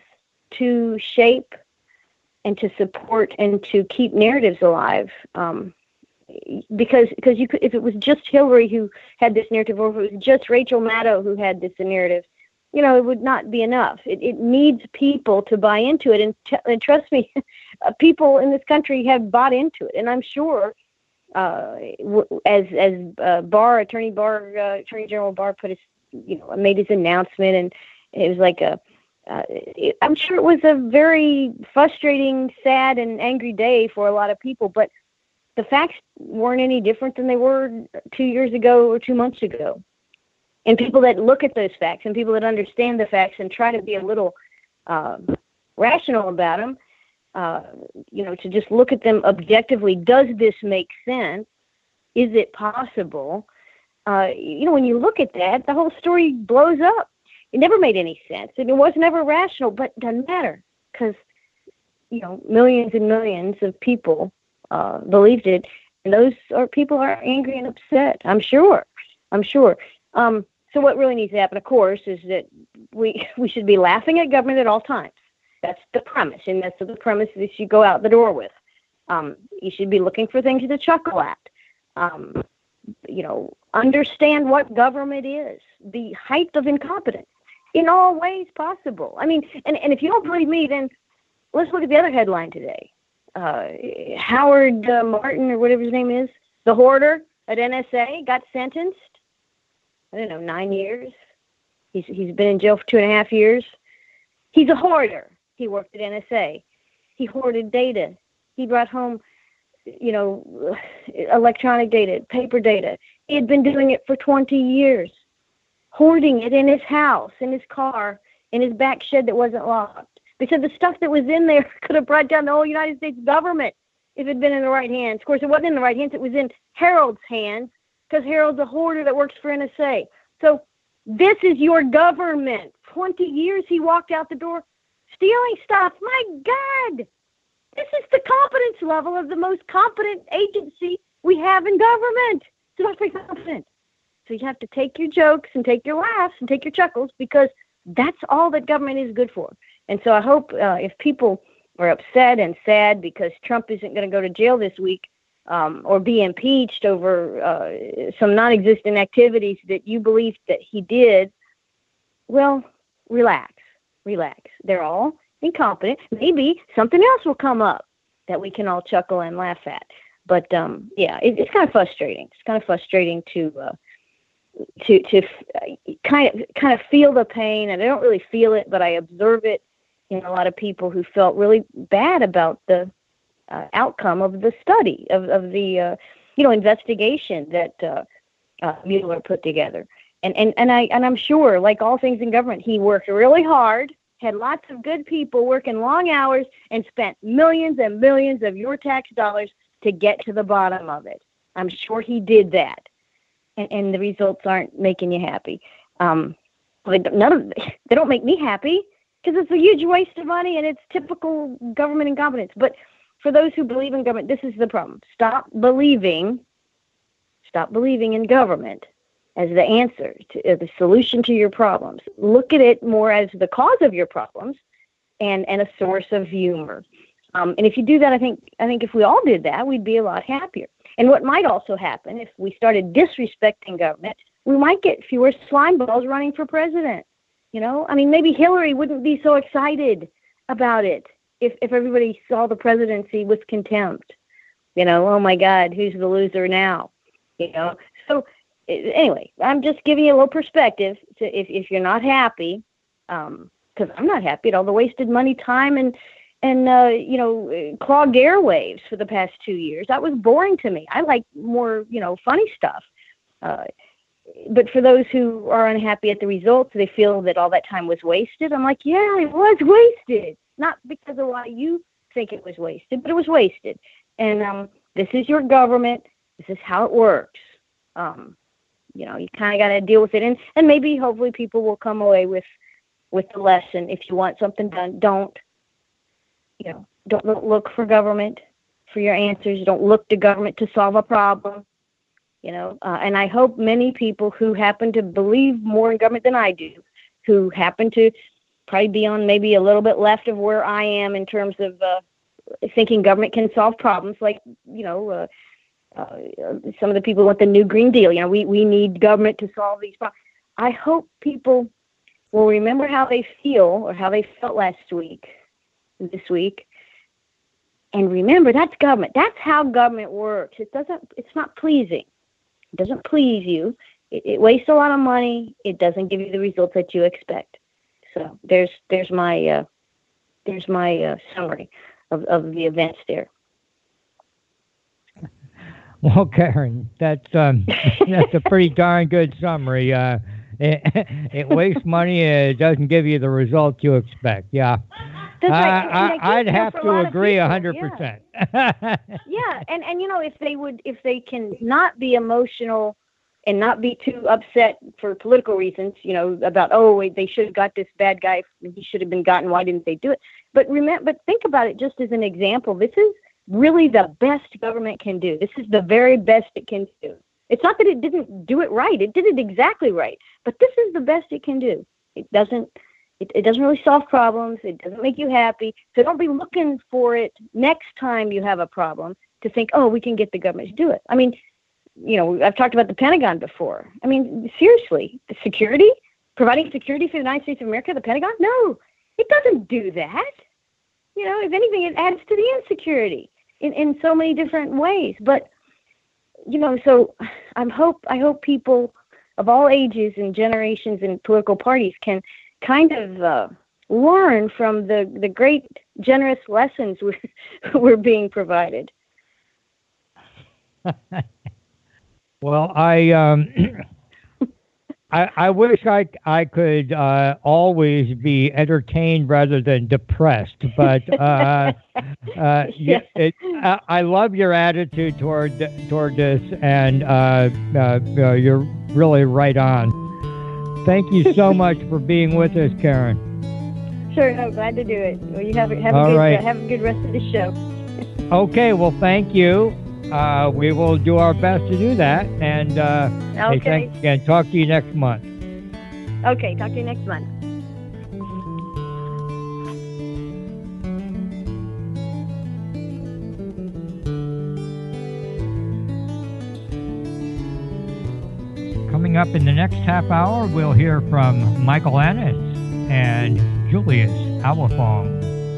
to shape and to support and to keep narratives alive. Um, because because you could, if it was just Hillary who had this narrative, or if it was just Rachel Maddow who had this narrative, you know, it would not be enough. It, it needs people to buy into it. And, t- and trust me, people in this country have bought into it. And I'm sure Uh, as as uh, Barr, Attorney Barr, uh, Attorney General Barr put his, you know, made his announcement, and it was like a, uh, it, I'm sure it was a very frustrating, sad, and angry day for a lot of people. But the facts weren't any different than they were two years ago or two months ago. And people that look at those facts, and people that understand the facts, and try to be a little uh, rational about them. Uh, you know, to just look at them objectively. Does this make sense? Is it possible? Uh, you know, when you look at that, the whole story blows up. It never made any sense, and it was never rational, but it doesn't matter, because, you know, millions and millions of people uh, believed it, and those are people are angry and upset. I'm sure. I'm sure. Um, so what really needs to happen, of course, is that we we should be laughing at government at all times. That's the premise, and that's the premise that you go out the door with. Um, you should be looking for things to chuckle at. Um, you know, understand what government is, the height of incompetence in all ways possible. I mean, and, and if you don't believe me, then let's look at the other headline today. Uh, Howard uh, Martin, or whatever his name is, the hoarder at N S A, got sentenced, I don't know, nine years. He's He's been in jail for two and a half years. He's a hoarder. He worked at N S A. He hoarded data. He brought home, you know, electronic data, paper data. He had been doing it for twenty years, hoarding it in his house, in his car, in his back shed that wasn't locked. They said the stuff that was in there could have brought down the whole United States government if it had been in the right hands. Of course, it wasn't in the right hands. It was in Harold's hands, because Harold's a hoarder that works for N S A. So this is your government. twenty years he walked out the door stealing stuff. My God, this is the competence level of the most competent agency we have in government. It's not very competent. So you have to take your jokes and take your laughs and take your chuckles, because that's all that government is good for. And so I hope uh, if people are upset and sad because Trump isn't going to go to jail this week um, or be impeached over uh, some non-existent activities that you believe that he did, well, relax, relax. They're all incompetent. Maybe something else will come up that we can all chuckle and laugh at. But um, yeah, it, it's kind of frustrating. It's kind of frustrating to uh, to to f- kind of kind of feel the pain, and I don't really feel it, but I observe it in a lot of people who felt really bad about the uh, outcome of the study of of the uh, you know investigation that uh, uh, Mueller put together. And and and I and I'm sure, like all things in government, he worked really hard, had lots of good people working long hours, and spent millions and millions of your tax dollars to get to the bottom of it. I'm sure he did that, and, and the results aren't making you happy. Um, they, none of they don't make me happy because it's a huge waste of money and it's typical government incompetence. But for those who believe in government, this is the problem: stop believing, stop believing in government as the answer to uh, the solution to your problems. Look at it more as the cause of your problems and and a source of humor. Um, and if you do that, I think I think if we all did that, we'd be a lot happier. And what might also happen if we started disrespecting government, we might get fewer slime balls running for president. You know, I mean, maybe Hillary wouldn't be so excited about it if, if everybody saw the presidency with contempt. You know, oh my God, who's the loser now? You know, so anyway, I'm just giving you a little perspective to if, if you're not happy, um, because I'm not happy at all the wasted money, time, and And, uh, you know, clogged airwaves for the past two years. That was boring to me. I like more, you know, funny stuff. Uh, but for those who are unhappy at the results, they feel that all that time was wasted. I'm like, yeah, it was wasted. Not because of why you think it was wasted, but it was wasted. And um, this is your government. This is how it works. Um, you know, you kind of got to deal with it. And, and maybe, hopefully, people will come away with, with the lesson. If you want something done, don't. You know, don't look for government for your answers. Don't look to government to solve a problem. You know, uh, and I hope many people who happen to believe more in government than I do, who happen to probably be on maybe a little bit left of where I am in terms of uh, thinking government can solve problems, like, you know, uh, uh, some of the people want the new Green Deal. You know, we, we need government to solve these problems. I hope people will remember how they feel or how they felt last week. this week and remember that's government. That's how government works. It doesn't it's not pleasing. It doesn't please you. It, it wastes a lot of money. It doesn't give you the results that you expect. So there's there's my uh, there's my uh, summary of, of the events there. Well, Karen, that's um, that's a pretty darn good summary. Uh, it, it wastes money. It doesn't give you the results you expect. Yeah. That's right. I, I, I'd have to agree a hundred percent. Yeah, and and you know, if they would, if they can not be emotional and not be too upset for political reasons, you know, about oh wait, they should have got this bad guy, he should have been gotten. Why didn't they do it? But remember, but think about it just as an example. This is really the best government can do. This is the very best it can do. It's not that it didn't do it right; it did it exactly right. But this is the best it can do. It doesn't. It, it doesn't really solve problems. It doesn't make you happy. So don't be looking for it next time you have a problem to think, oh, we can get the government to do it. I mean, you know, I've talked about the Pentagon before. I mean, seriously, the security, providing security for the United States of America, the Pentagon? No, it doesn't do that. You know, if anything, it adds to the insecurity in, in so many different ways. But, you know, so I hope I hope people of all ages and generations and political parties can kind of uh, learn from the, the great, generous lessons we're, we're being provided. Well, I um, I, I wish I I could uh, always be entertained rather than depressed, but uh, uh, yeah, it, I, I love your attitude toward toward this, and uh, uh, uh, you're really right on. Thank you so much for being with us, Karen. Sure, no, glad to do it. Well, you have, have, a All good, right. uh, have a good rest of the show. Okay, well, thank you. Uh, we will do our best to do that. And uh, okay. hey, thanks again. Talk to you next month. Okay, talk to you next month. Coming up in the next half hour, we'll hear from Michael Annis and Julius Awafong.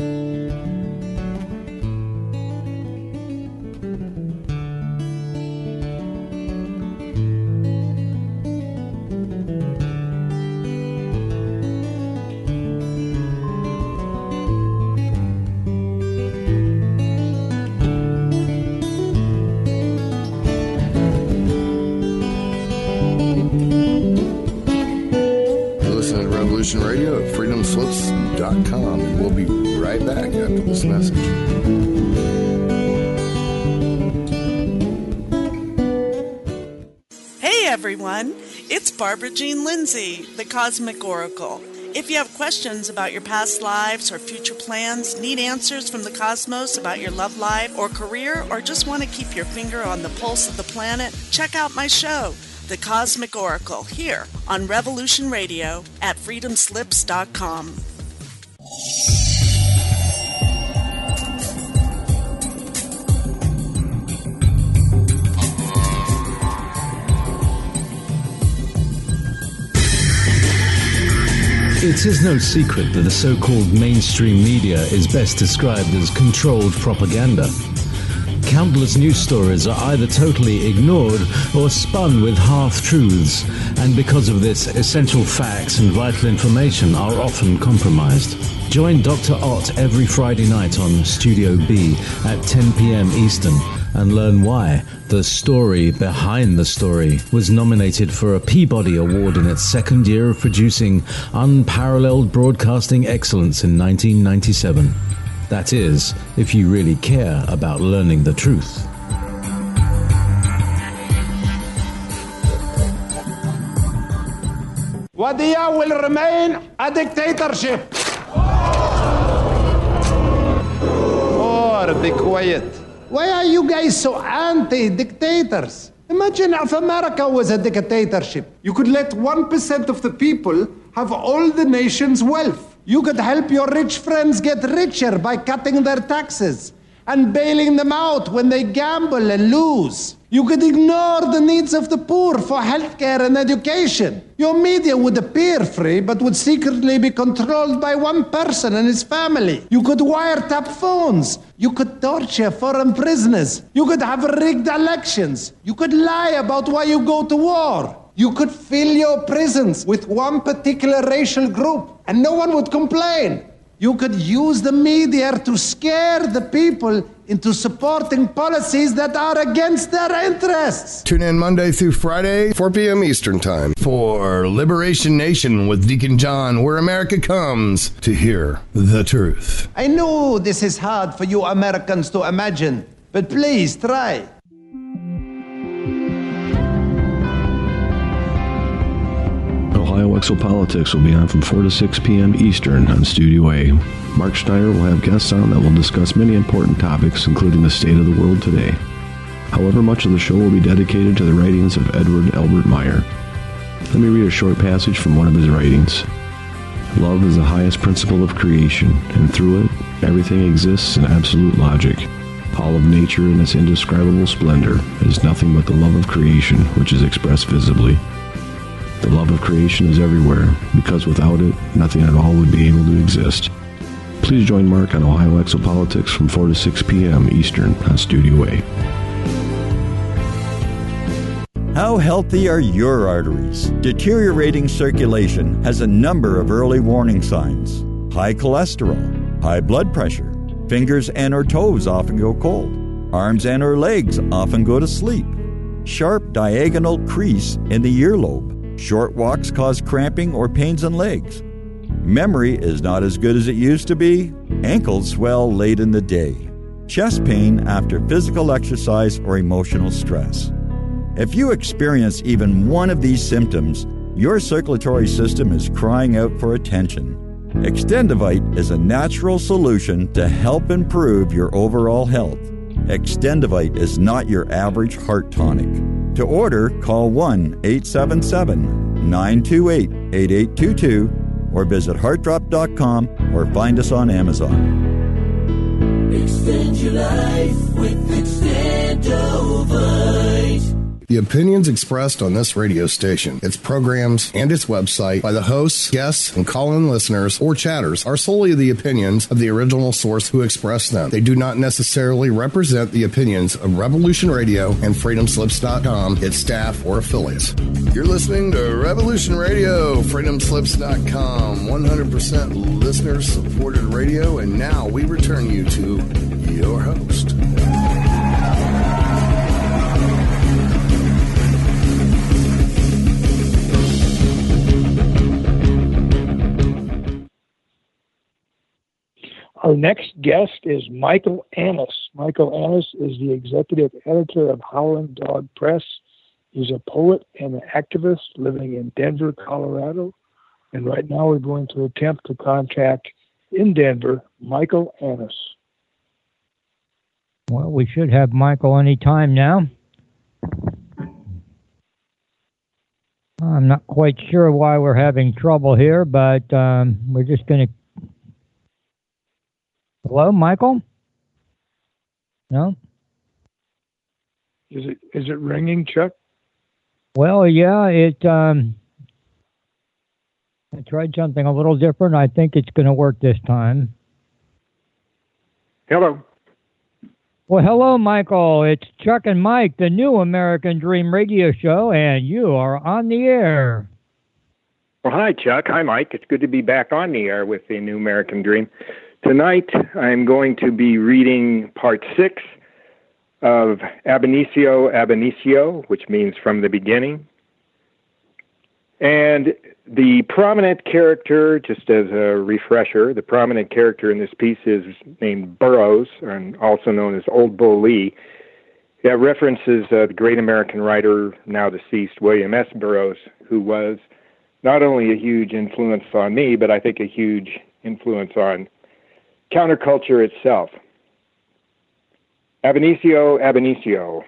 Radio at freedom slips dot com, and we'll be right back after this message. Hey everyone, it's Barbara Jean Lindsay, the Cosmic Oracle. If you have questions about your past lives or future plans, need answers from the cosmos about your love life or career, or just want to keep your finger on the pulse of the planet, check out my show, The Cosmic Oracle, here on Revolution Radio at freedom slips dot com. It is no secret that the so-called mainstream media is best described as controlled propaganda. Countless news stories are either totally ignored or spun with half-truths, and because of this, essential facts and vital information are often compromised. Join Doctor Ott every Friday night on Studio B at ten p.m. Eastern and learn why The Story Behind the Story was nominated for a Peabody Award in its second year of producing unparalleled broadcasting excellence in nineteen ninety-seven. That is, if you really care about learning the truth. Wadiya will remain a dictatorship. Oh, be quiet. Why are you guys so anti-dictators? Imagine if America was a dictatorship. You could let one percent of the people have all the nation's wealth. You could help your rich friends get richer by cutting their taxes and bailing them out when they gamble and lose. You could ignore the needs of the poor for healthcare and education. Your media would appear free, but would secretly be controlled by one person and his family. You could wiretap phones. You could torture foreign prisoners. You could have rigged elections. You could lie about why you go to war. You could fill your prisons with one particular racial group, and no one would complain. You could use the media to scare the people into supporting policies that are against their interests. Tune in Monday through Friday, four p.m. Eastern Time, for Liberation Nation with Deacon John, where America comes to hear the truth. I know this is hard for you Americans to imagine, but please try. Ohio Exopolitics will be on from four to six p.m. Eastern on Studio A. Mark Schneider will have guests on that will discuss many important topics, including the state of the world today. However, much of the show will be dedicated to the writings of Edward Albert Meyer. Let me read a short passage from one of his writings. Love is the highest principle of creation, and through it, everything exists in absolute logic. All of nature in its indescribable splendor is nothing but the love of creation, which is expressed visibly. The love of creation is everywhere, because without it, nothing at all would be able to exist. Please join Mark on Ohio Exopolitics from four to six p.m. Eastern on Studio A. How healthy are your arteries? Deteriorating circulation has a number of early warning signs. High cholesterol, high blood pressure, fingers and or toes often go cold, arms and or legs often go to sleep, sharp diagonal crease in the earlobe, short walks cause cramping or pains in legs. Memory is not as good as it used to be. Ankles swell late in the day. Chest pain after physical exercise or emotional stress. If you experience even one of these symptoms, your circulatory system is crying out for attention. Extendivite is a natural solution to help improve your overall health. Extendivite is not your average heart tonic. To order, call one eight seven seven, nine two eight, eight eight two two or visit heart drop dot com or find us on Amazon. Extend your life with Extendovite. The opinions expressed on this radio station, its programs, and its website by the hosts, guests, and call-in listeners or chatters are solely the opinions of the original source who expressed them. They do not necessarily represent the opinions of Revolution Radio and freedom slips dot com, its staff, or affiliates. You're listening to Revolution Radio, freedom slips dot com, one hundred percent listener-supported radio, and now we return you to your host. Our next guest is Michael Annis. Michael Annis is the executive editor of Howling Dog Press. He's a poet and an activist living in Denver, Colorado. And right now we're going to attempt to contact, in Denver, Michael Annis. Well, we should have Michael any time now. I'm not quite sure why we're having trouble here, but um, we're just going to... Hello, Michael? No? Is it is it ringing, Chuck? Well, yeah, it... Um, I tried something a little different. I think it's going to work this time. Hello. Well, hello, Michael. It's Chuck and Mike, the new American Dream radio show, and you are on the air. Well, hi, Chuck. Hi, Mike. It's good to be back on the air with the new American Dream. Tonight, I'm going to be reading part six of Ab Initio, Ab Initio, which means from the beginning. And the prominent character, just as a refresher, the prominent character in this piece is named Burroughs, and also known as Old Bull Lee. That references uh, the great American writer, now deceased, William S. Burroughs, who was not only a huge influence on me, but I think a huge influence on counterculture itself. Ab Initio, Ab Initio.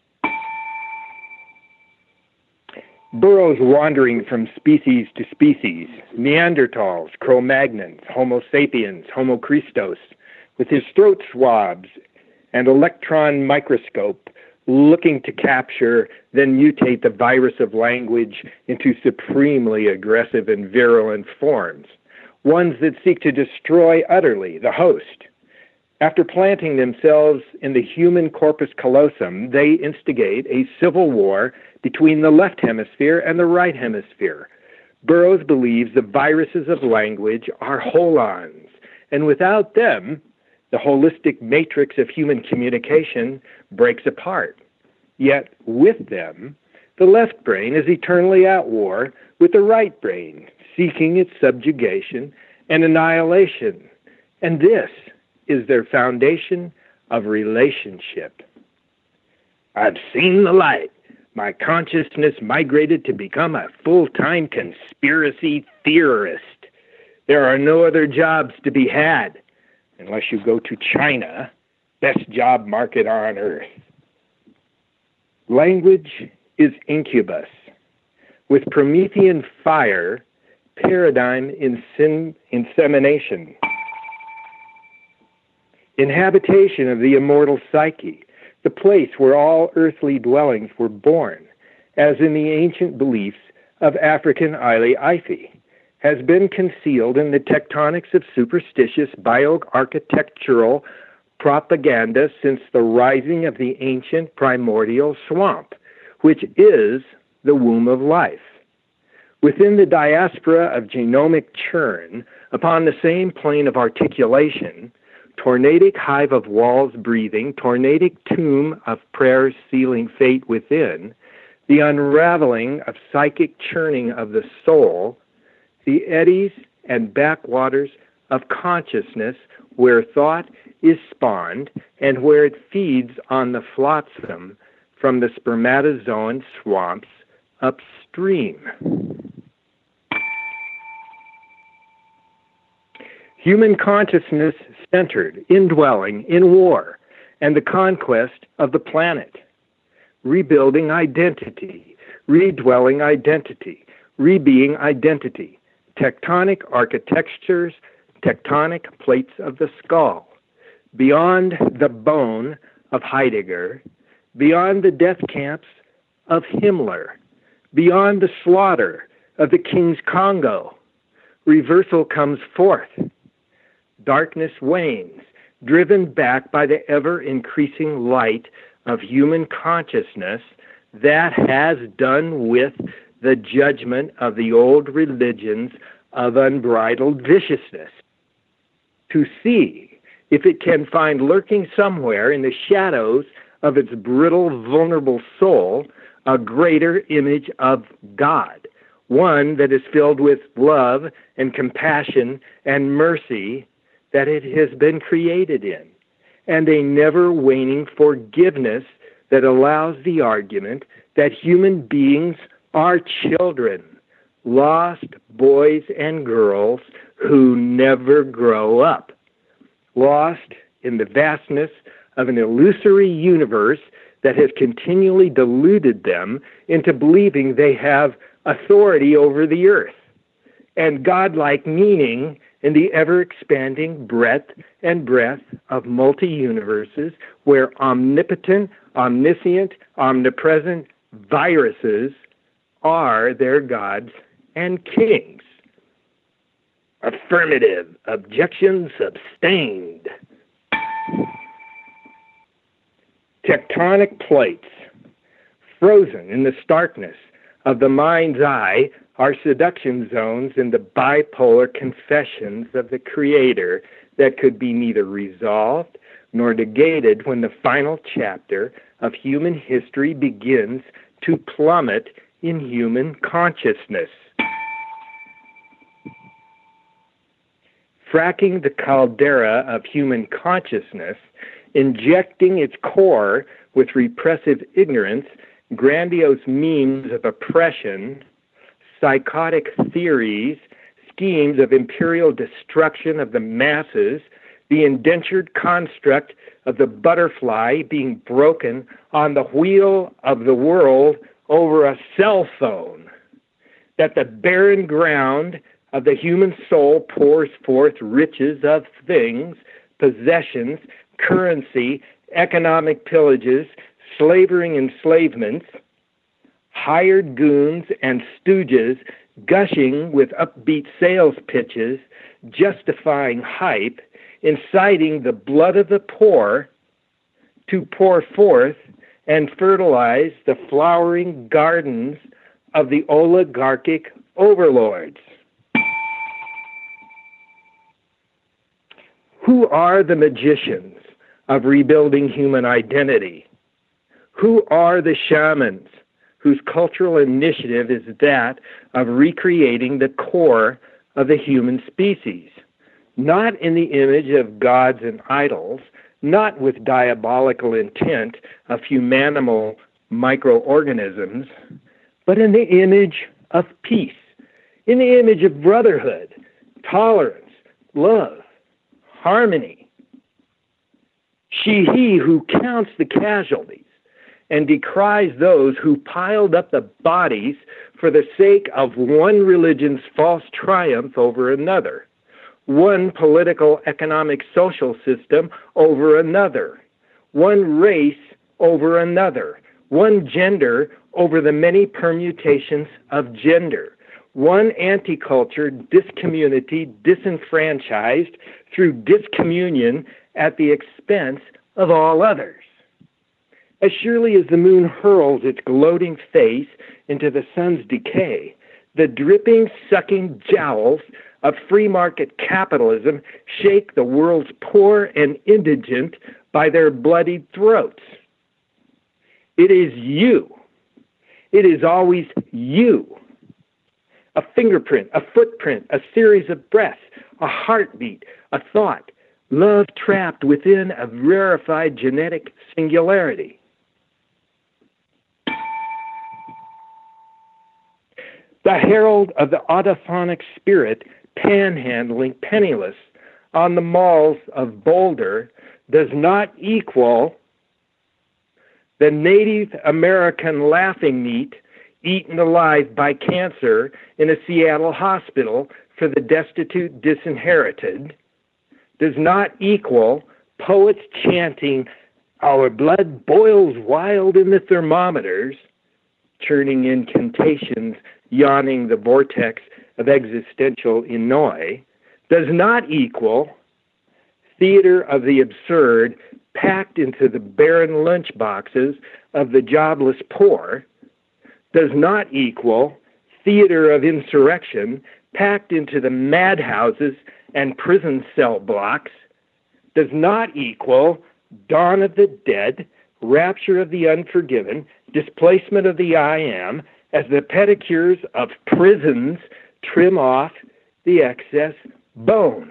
Burroughs wandering from species to species, Neanderthals, Cro-Magnons, Homo sapiens, Homo Christos, with his throat swabs and electron microscope, looking to capture, then mutate the virus of language into supremely aggressive and virulent forms, ones that seek to destroy utterly the host. After planting themselves in the human corpus callosum, they instigate a civil war between the left hemisphere and the right hemisphere. Burroughs believes the viruses of language are holons, and without them, the holistic matrix of human communication breaks apart. Yet with them, the left brain is eternally at war with the right brain, seeking its subjugation and annihilation. And this is their foundation of relationship. I've seen the light. My consciousness migrated to become a full-time conspiracy theorist. There are no other jobs to be had unless you go to China, best job market on earth. Language is incubus. With Promethean fire, paradigm insim- insemination. Inhabitation of the immortal psyche, the place where all earthly dwellings were born, as in the ancient beliefs of African Ile Ife, has been concealed in the tectonics of superstitious bioarchitectural propaganda since the rising of the ancient primordial swamp, which is the womb of life. Within the diaspora of genomic churn, upon the same plane of articulation, tornadic hive of walls breathing, tornadic tomb of prayers sealing fate within, the unraveling of psychic churning of the soul, the eddies and backwaters of consciousness where thought is spawned and where it feeds on the flotsam from the spermatozoan swamps upstream. Human consciousness centered, indwelling in war and the conquest of the planet. Rebuilding identity, redwelling identity, rebeing identity, tectonic architectures, tectonic plates of the skull, beyond the bone of Heidegger, beyond the death camps of Himmler, beyond the slaughter of the King's Congo, reversal comes forth. Darkness wanes, driven back by the ever-increasing light of human consciousness that has done with the judgment of the old religions of unbridled viciousness, to see if it can find lurking somewhere in the shadows of its brittle, vulnerable soul a greater image of God, one that is filled with love and compassion and mercy that it has been created in, and a never-waning forgiveness that allows the argument that human beings are children, lost boys and girls who never grow up, lost in the vastness of an illusory universe that has continually deluded them into believing they have authority over the earth, and godlike meaning in the ever-expanding breadth and breadth of multi-universes where omnipotent, omniscient, omnipresent viruses are their gods and kings. Affirmative. Objection sustained. Tectonic plates, frozen in the starkness of the mind's eye, are seduction zones in the bipolar confessions of the Creator that could be neither resolved nor negated when the final chapter of human history begins to plummet in human consciousness. Fracking the caldera of human consciousness, injecting its core with repressive ignorance, grandiose memes of oppression, psychotic theories, schemes of imperial destruction of the masses, the indentured construct of the butterfly being broken on the wheel of the world over a cell phone, that the barren ground of the human soul pours forth riches of things, possessions, currency, economic pillages, slavering enslavements, hired goons and stooges gushing with upbeat sales pitches, justifying hype, inciting the blood of the poor to pour forth and fertilize the flowering gardens of the oligarchic overlords. Who are the magicians of rebuilding human identity? Who are the shamans whose cultural initiative is that of recreating the core of the human species? Not in the image of gods and idols, not with diabolical intent of humanimal microorganisms, but in the image of peace, in the image of brotherhood, tolerance, love, harmony. She, he who counts the casualties and decries those who piled up the bodies for the sake of one religion's false triumph over another, one political, economic, social system over another, one race over another, one gender over the many permutations of gender, one anti-culture, discommunity, disenfranchised through discommunion at the expense of all others. As surely as the moon hurls its gloating face into the sun's decay, the dripping, sucking jowls of free market capitalism shake the world's poor and indigent by their bloodied throats. It is you. It is always you. A fingerprint, a footprint, a series of breaths, a heartbeat, a thought, love trapped within a rarefied genetic singularity. The herald of the autophonic spirit panhandling penniless on the malls of Boulder does not equal the Native American laughing meat eaten alive by cancer in a Seattle hospital for the destitute disinherited, does not equal poets chanting, "Our blood boils wild in the thermometers," churning incantations, yawning the vortex of existential annoy, does not equal theater of the absurd packed into the barren lunch boxes of the jobless poor, does not equal theater of insurrection packed into the madhouses and prison cell blocks, does not equal dawn of the dead, rapture of the unforgiven, displacement of the I am, as the pedicures of prisons trim off the excess bone.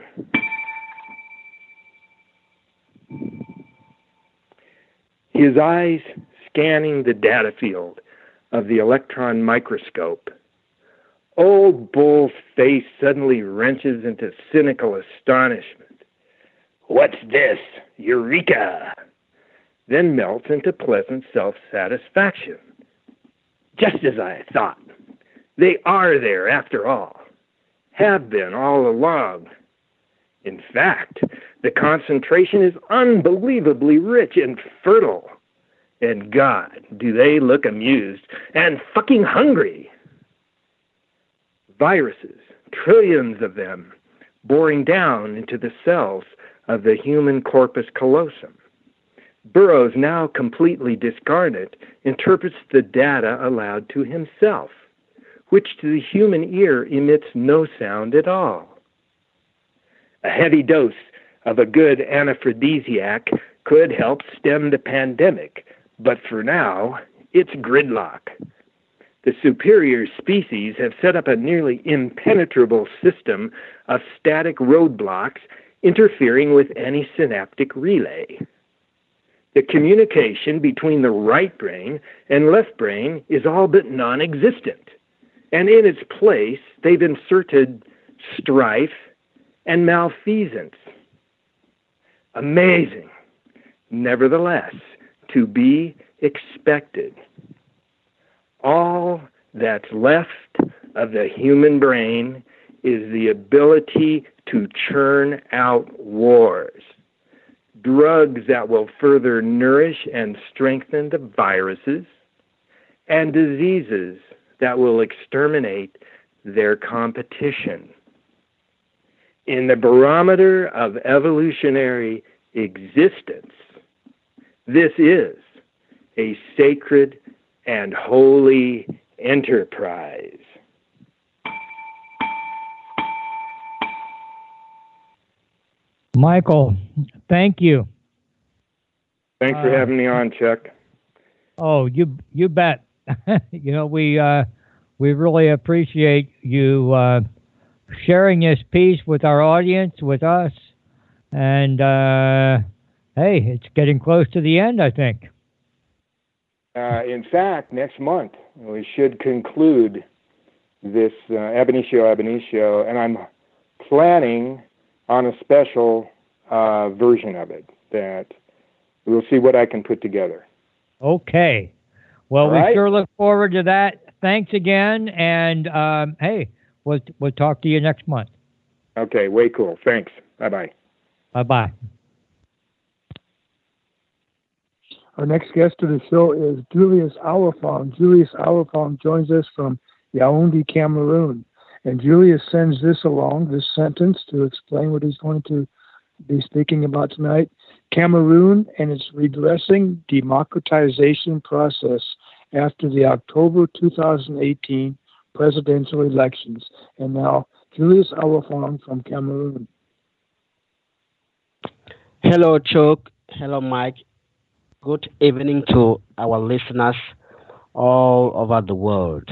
His eyes scanning the data field of the electron microscope, old Bull's face suddenly wrenches into cynical astonishment. What's this? Eureka! Then melts into pleasant self-satisfaction. Just as I thought. They are there after all. Have been all along. In fact, the concentration is unbelievably rich and fertile. And God, do they look amused and fucking hungry. Viruses, trillions of them, boring down into the cells of the human corpus callosum. Burroughs, now completely discarnate, interprets the data aloud to himself, which to the human ear emits no sound at all. A heavy dose of a good anaphrodisiac could help stem the pandemic, but for now, it's gridlock. The superior species have set up a nearly impenetrable system of static roadblocks interfering with any synaptic relay. The communication between the right brain and left brain is all but non-existent, and in its place, they've inserted strife and malfeasance. Amazing. Nevertheless, to be expected. All that's left of the human brain is the ability to churn out wars, drugs that will further nourish and strengthen the viruses, and diseases that will exterminate their competition. In the barometer of evolutionary existence, this is a sacred and holy enterprise. Michael, thank you. Thanks for uh, having me on, Chuck. Oh, you you bet. You know, we uh, we really appreciate you uh, sharing this piece with our audience, with us, and uh, hey, it's getting close to the end, I think. Uh, in fact, next month we should conclude this uh, Ab Initio, Ab Initio, and I'm planning on a special uh, version of it that we'll see what I can put together. Okay. Well, All we right. sure look forward to that. Thanks again, and um, hey, we'll we'll talk to you next month. Okay, way cool. Thanks. Bye-bye. Bye-bye. Our next guest to the show is Julius Awafong. Julius Awafong joins us from Yaoundé, Cameroon. And Julius sends this along, this sentence, to explain what he's going to be speaking about tonight. Cameroon and its redressing democratization process after the October two thousand eighteen presidential elections. And now, Julius Awafong from Cameroon. Hello, Chuck. Hello, Mike. Good evening to our listeners all over the world.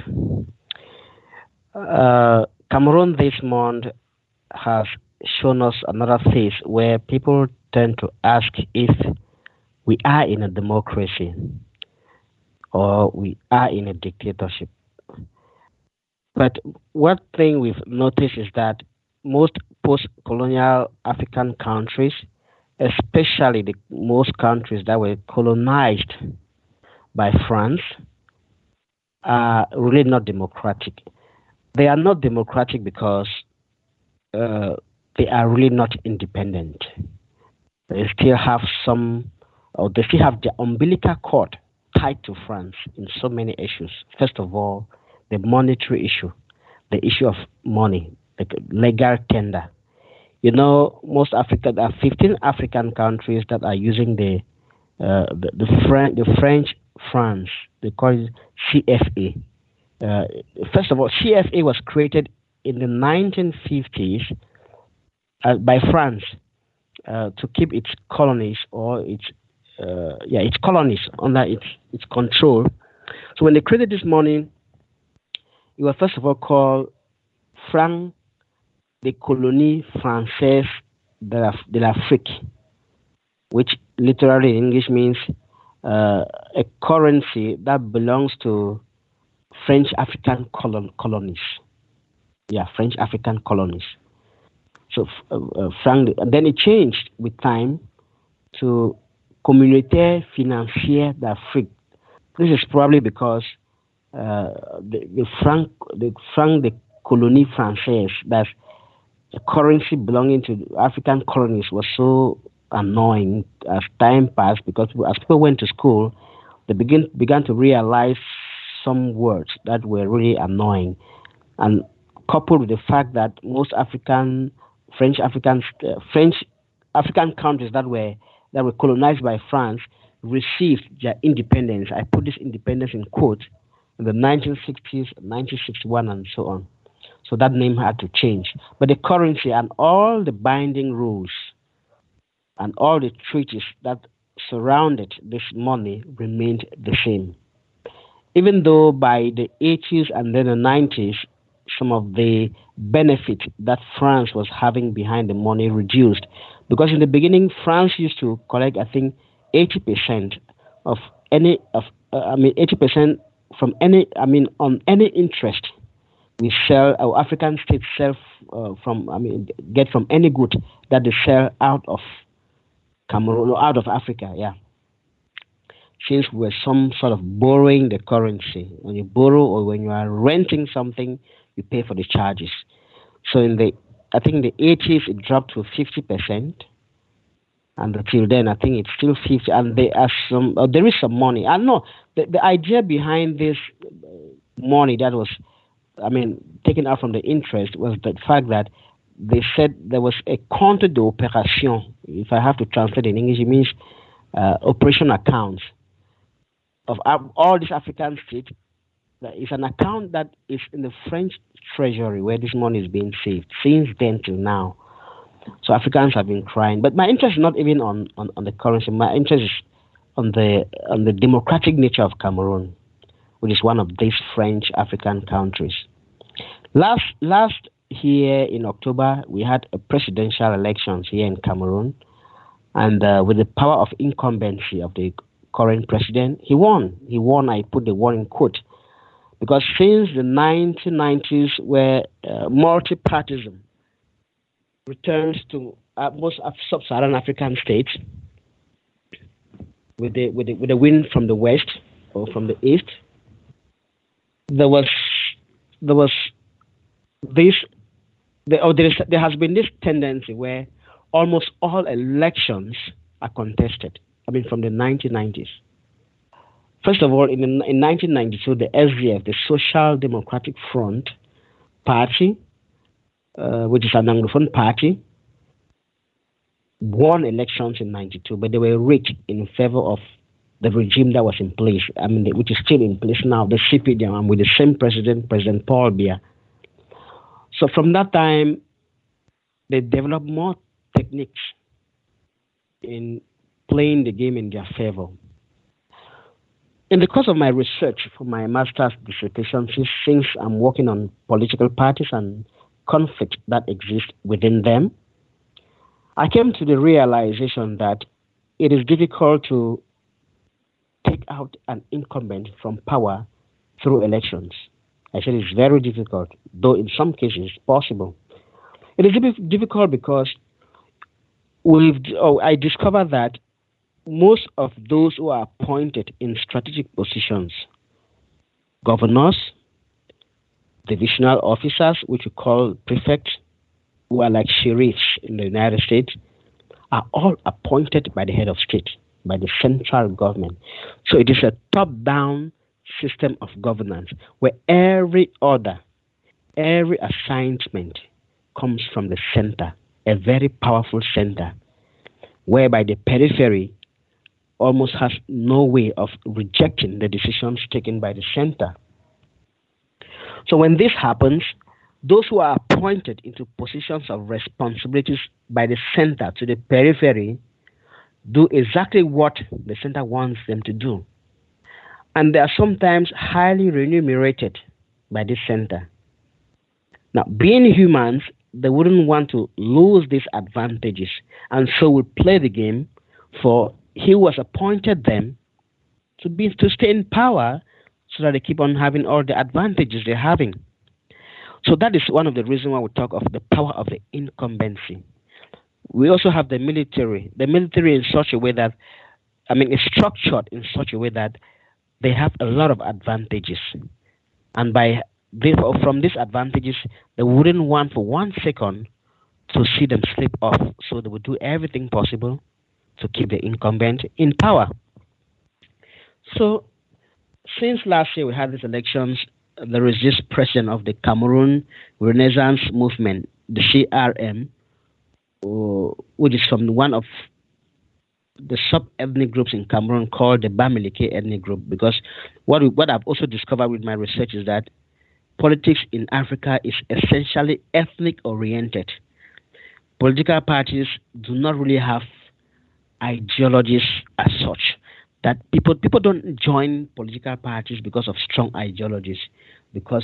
Uh, Cameroon this month has shown us another phase where people tend to ask if we are in a democracy or we are in a dictatorship. But one thing we've noticed is that most post-colonial African countries, especially the most countries that were colonized by France, are really not democratic. They are not democratic because uh, they are really not independent. They still have some, or they still have their umbilical cord tied to France in so many issues. First of all, the monetary issue, the issue of money, the legal tender. You know, most Africa, there are fifteen African countries that are using the uh, the, the, Fran- the French francs. They call it C F A. Uh, first of all, C F A was created in the nineteen fifties uh, by France uh, to keep its colonies or its uh, yeah its colonies under its its control. So when they created this money, it was first of all called franc de colonie française de l'Afrique, which literally in English means uh, a currency that belongs to French African colon- colonies. Yeah, French African colonies. So, uh, uh, franc, and then it changed with time to Communauté Financière d'Afrique. This is probably because uh, the, the franc, the franc de colonie française, that's a currency belonging to African colonies, was so annoying as time passed, because as people went to school, they begin, began to realize some words that were really annoying, and coupled with the fact that most African, French African, uh, French African countries that were that were colonized by France received their independence. I put this independence in quotes in the nineteen sixties, nineteen sixty-one, and so on. So that name had to change. But the currency and all the binding rules and all the treaties that surrounded this money remained the same. Even though by the eighties and then the nineties, some of the benefit that France was having behind the money reduced. Because in the beginning, France used to collect, I think, eighty percent of any, of uh, I mean, eighty percent from any, I mean, on any interest we sell, our African states sell uh, from, I mean, get from any good that they sell out of Cameroon or out of Africa, yeah. Since we're some sort of borrowing the currency. When you borrow or when you are renting something, you pay for the charges. So in the, I think in the eighties, it dropped to fifty percent. And until then, I think it's still fifty. And there are some, uh, there is some money. I know the, the idea behind this money that was, I mean, taken out from the interest was the fact that they said there was a compte d'opération. If I have to translate in English, it means uh, operation accounts of all these African states. It's an account that is in the French treasury where this money is being saved since then till now. So Africans have been crying. But my interest is not even on, on, on the currency. My interest is on the on the democratic nature of Cameroon, which is one of these French African countries. Last last year in October, we had a presidential elections here in Cameroon, and uh, with the power of incumbency of the current president, he won. He won. I put the word in quote, because since the nineteen nineties, where uh, multi-partyism returns to uh, most of sub-Saharan African states, with the with the with the wind from the west or from the east, there was there was this there, or there, is, there has been this tendency where almost all elections are contested. I mean, from the nineteen nineties. First of all, in, the, in nineteen ninety-two, the S D F, the Social Democratic Front Party, uh, which is an Anglophone party, won elections in ninety-two, but they were rigged in favor of the regime that was in place. I mean, which is still in place now, the C P D M, with the same president, President Paul Biya. So from that time, they developed more techniques in playing the game in their favor. In the course of my research for my master's dissertation, since I'm working on political parties and conflict that exists within them, I came to the realization that it is difficult to take out an incumbent from power through elections. I said it's very difficult, though in some cases it's possible. It is difficult because we've, oh, I discovered that most of those who are appointed in strategic positions, governors, divisional officers, which we call prefects, who are like sheriffs in the United States, are all appointed by the head of state. by the central government. So it is a top-down system of governance where every order, every assignment comes from the center, a very powerful center, whereby the periphery almost has no way of rejecting the decisions taken by the center. So when this happens, those who are appointed into positions of responsibilities by the center to the periphery do exactly what the center wants them to do. And they are sometimes highly remunerated by this center. Now, being humans, they wouldn't want to lose these advantages, and so will play the game for he who has appointed them to be to stay in power so that they keep on having all the advantages they're having. So that is one of the reasons why we talk of the power of the incumbency. We also have the military. The military in such a way that, I mean, it's structured in such a way that they have a lot of advantages. And by therefore, from these advantages, they wouldn't want for one second to see them slip off. So they would do everything possible to keep the incumbent in power. So since last year we had these elections, there is this president of the Cameroon Renaissance Movement, the C R M, which is from one of the sub-ethnic groups in Cameroon called the Bamileke ethnic group. Because what we, what I've also discovered with my research is that politics in Africa is essentially ethnic-oriented. Political parties do not really have ideologies as such. That people people don't join political parties because of strong ideologies, because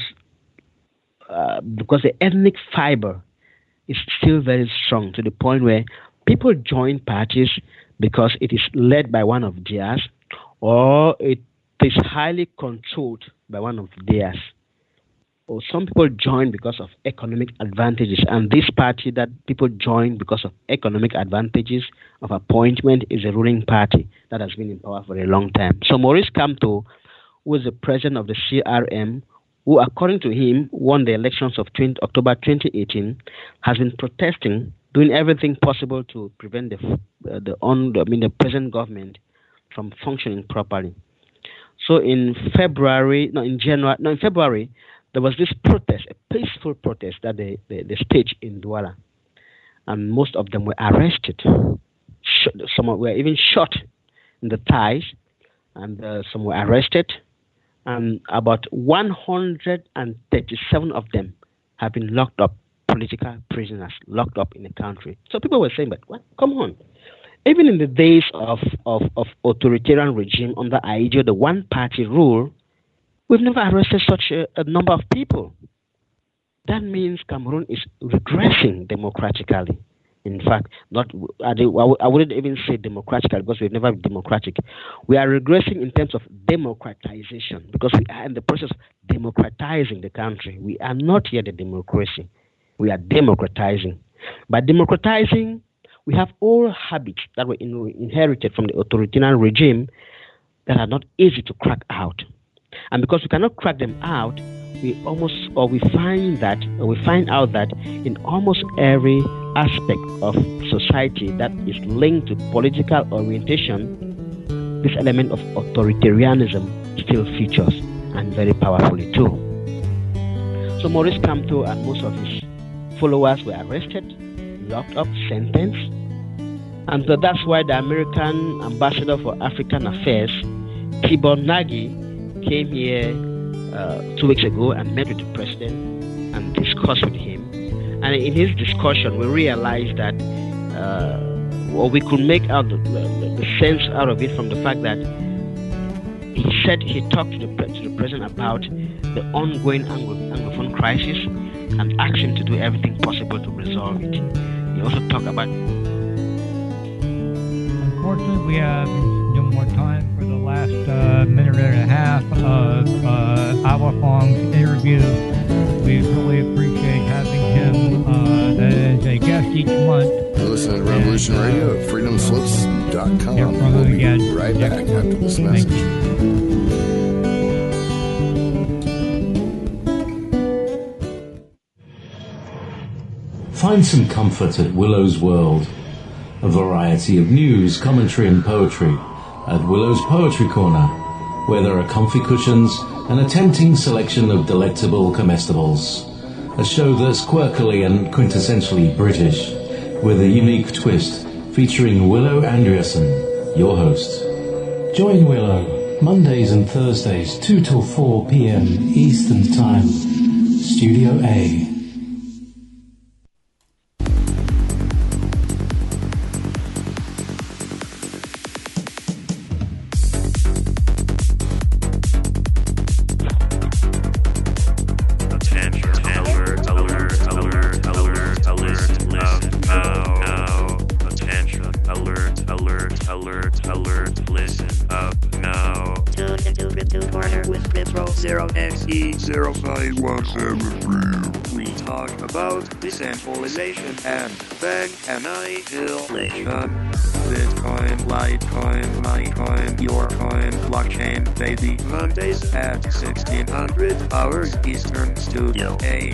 uh, because the ethnic fiber is still very strong to the point where people join parties because it is led by one of theirs, or it is highly controlled by one of theirs. Or some people join because of economic advantages, and this party that people join because of economic advantages of appointment is a ruling party that has been in power for a long time. So Maurice Kamto, who is the president of the C R M, who according to him won the elections of October twenty eighteen, has been protesting, doing everything possible to prevent the uh, the on I mean the present government from functioning properly. So in February, no in January, no in February. There was this protest, a peaceful protest that they, they, they staged in Douala. And most of them were arrested. Some were even shot in the thighs, and uh, some were arrested. And about one hundred thirty-seven of them have been locked up, political prisoners, locked up in the country. So people were saying, but what? Come on. Even in the days of, of, of authoritarian regime under Aidjo, the one-party rule, we've never arrested such a, a number of people. That means Cameroon is regressing democratically. In fact, not I, I wouldn't even say democratically because we've never been democratic. We are regressing in terms of democratization because we are in the process of democratizing the country. We are not yet a democracy. We are democratizing. By democratizing, we have all habits that were in, inherited from the authoritarian regime that are not easy to crack out. And because we cannot crack them out, we almost, or we find that, or we find out that in almost every aspect of society that is linked to political orientation, this element of authoritarianism still features, and very powerfully too. So Maurice Kamto and most of his followers were arrested, locked up, sentenced, and so that's why the American ambassador for African Affairs, Tibor Nagy, came here uh, two weeks ago and met with the president and discussed with him. And in his discussion, we realized that, uh, or we could make out the, the, the sense out of it from the fact that he said he talked to the, to the president about the ongoing Anglo- Anglophone crisis and asked him to do everything possible to resolve it. He also talked about... Unfortunately, we have no more time for the last uh, minute and a half of uh, Awafong's interview. We really appreciate having him uh, as a guest each month. You're listening to Revolution and, uh, Radio at freedom slips dot com. We'll be again. right back after this message. Find some comfort at Willow's World. A variety of news, commentary and poetry at Willow's Poetry Corner, where there are comfy cushions and a tempting selection of delectable comestibles. A show that's quirkily and quintessentially British, with a unique twist featuring Willow Andreasen, your host. Join Willow Mondays and Thursdays, two till four p.m. Eastern Time, Studio A. We talk about decentralization and bank annihilation. Bitcoin, Litecoin, MyCoin, Your Coin, blockchain, baby. Mondays at sixteen hundred hours Eastern, Studio A.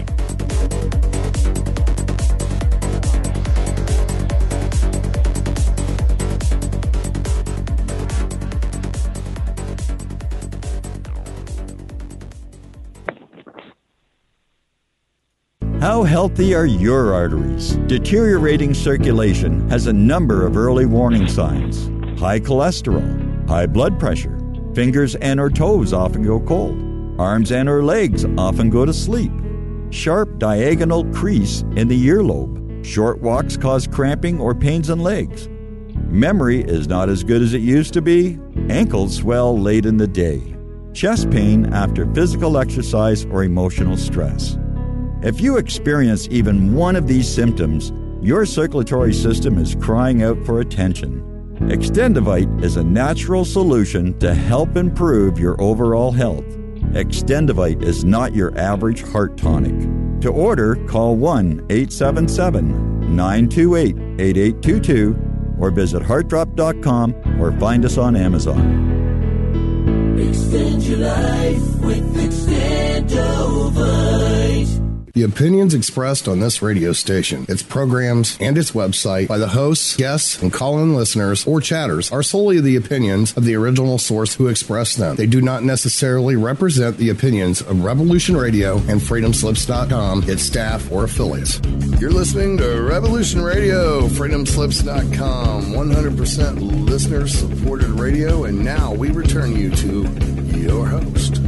How healthy are your arteries? Deteriorating circulation has a number of early warning signs. High cholesterol, high blood pressure, fingers and or toes often go cold, arms and or legs often go to sleep, sharp diagonal crease in the earlobe, short walks cause cramping or pains in legs, memory is not as good as it used to be, ankles swell late in the day, chest pain after physical exercise or emotional stress. If you experience even one of these symptoms, your circulatory system is crying out for attention. Extendivite is a natural solution to help improve your overall health. Extendivite is not your average heart tonic. To order, call one eight seven seven, nine two eight, eight eight two two or visit heart drop dot com or find us on Amazon. Extend your life with Extendovite. The opinions expressed on this radio station, its programs, and its website by the hosts, guests, and call-in listeners or chatters are solely the opinions of the original source who expressed them. They do not necessarily represent the opinions of Revolution Radio and freedom slips dot com, its staff, or affiliates. You're listening to Revolution Radio, freedom slips dot com, one hundred percent listener-supported radio, and now we return you to your host.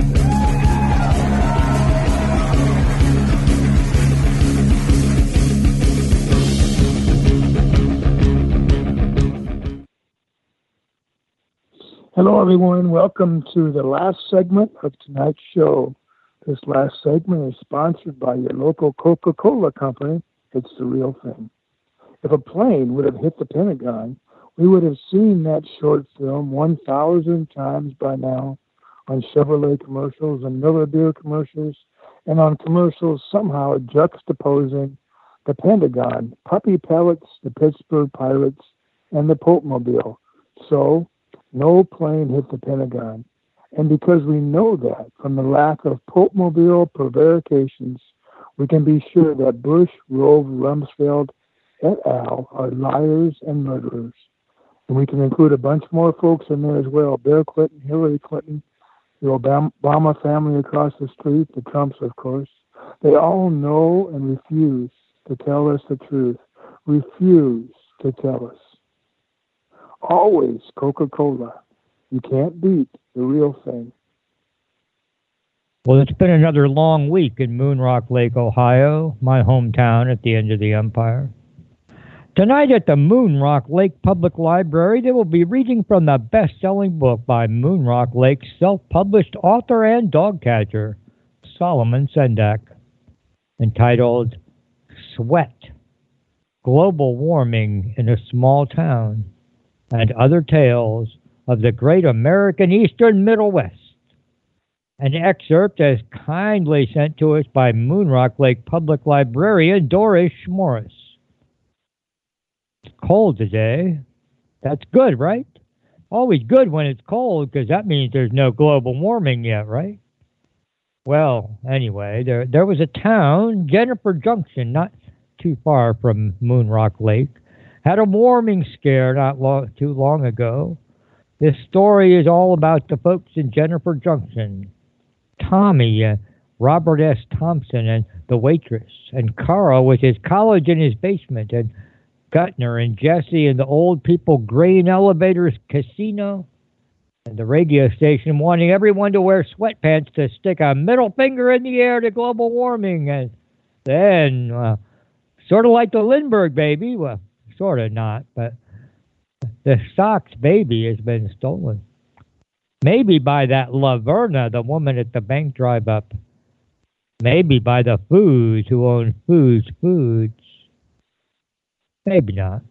Hello, everyone. Welcome to the last segment of tonight's show. This last segment is sponsored by your local Coca-Cola company. It's the real thing. If a plane would have hit the Pentagon, we would have seen that short film one thousand times by now on Chevrolet commercials and Miller Beer commercials and on commercials somehow juxtaposing the Pentagon, Puppy Pellets, the Pittsburgh Pirates, and the Popemobile. So, no plane hit the Pentagon. And because we know that from the lack of Popemobile prevarications, we can be sure that Bush, Rove, Rumsfeld, et al. Are liars and murderers. And we can include a bunch more folks in there as well. Bill Clinton, Hillary Clinton, the Obama family across the street, the Trumps, of course. They all know and refuse to tell us the truth. Refuse to tell us. Always Coca-Cola. You can't beat the real thing. Well, it's been another long week in Moon Rock Lake, Ohio, my hometown at the end of the empire. Tonight at the Moon Rock Lake Public Library, they will be reading from the best-selling book by Moon Rock Lake's self-published author and dog catcher, Solomon Sendak, entitled Sweat, Global Warming in a Small Town, and Other Tales of the Great American Eastern Middle West. An excerpt as kindly sent to us by Moon Rock Lake Public Librarian Doris Morris. It's cold today. That's good, right? Always good when it's cold, because that means there's no global warming yet, right? Well, anyway, there there was a town, Jennifer Junction, not too far from Moon Rock Lake, had a warming scare not long, too long ago. This story is all about the folks in Jennifer Junction. Tommy, uh, Robert S. Thompson, and the waitress, and Carl with his college in his basement, and Guttner and Jesse and the old people grain elevators casino, and the radio station wanting everyone to wear sweatpants to stick a middle finger in the air to global warming. And then, uh, sort of like the Lindbergh baby, well, sort of not, but the Sox baby has been stolen. Maybe by that Laverna, the woman at the bank drive-up. Maybe by the Foos who own Foos Foods. Maybe not.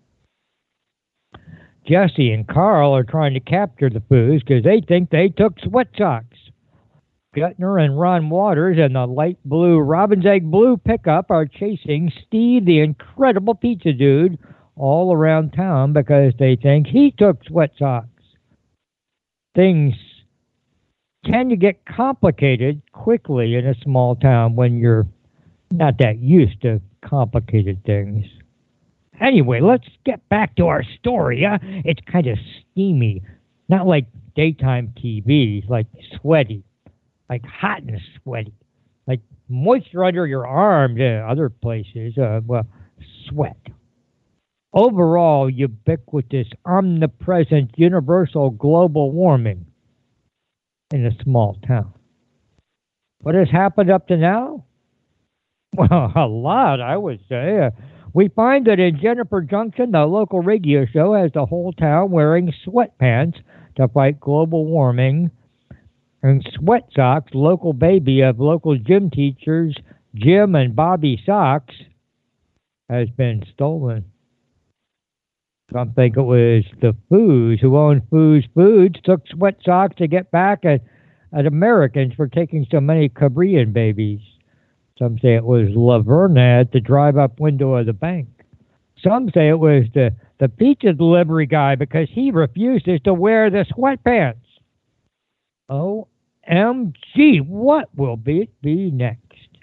Jesse and Carl are trying to capture the Foos because they think they took Sweat Socks. Guttner and Ron Waters and the light blue Robin's Egg Blue pickup are chasing Steve, the incredible pizza dude, all around town because they think he took Sweat Socks. Things tend to get complicated quickly in a small town when you're not that used to complicated things. Anyway, let's get back to our story. Huh? It's kind of steamy. Not like daytime T V, like sweaty. Like hot and sweaty. Like moisture under your arms and other places. Uh, well, sweat. Overall, ubiquitous, omnipresent, universal global warming in a small town. What has happened up to now? Well, a lot, I would say. Uh, We find that in Jennifer Junction, the local radio show has the whole town wearing sweatpants to fight global warming. And Sweat Socks, local baby of local gym teachers Jim and Bobby Socks, has been stolen. Some think it was the Foos who own Foos Foods took Sweat Socks to get back at, at Americans for taking so many Korean babies. Some say it was Laverna at the drive-up window of the bank. Some say it was the, the pizza delivery guy because he refuses to wear the sweatpants. O M G, what will be, be next?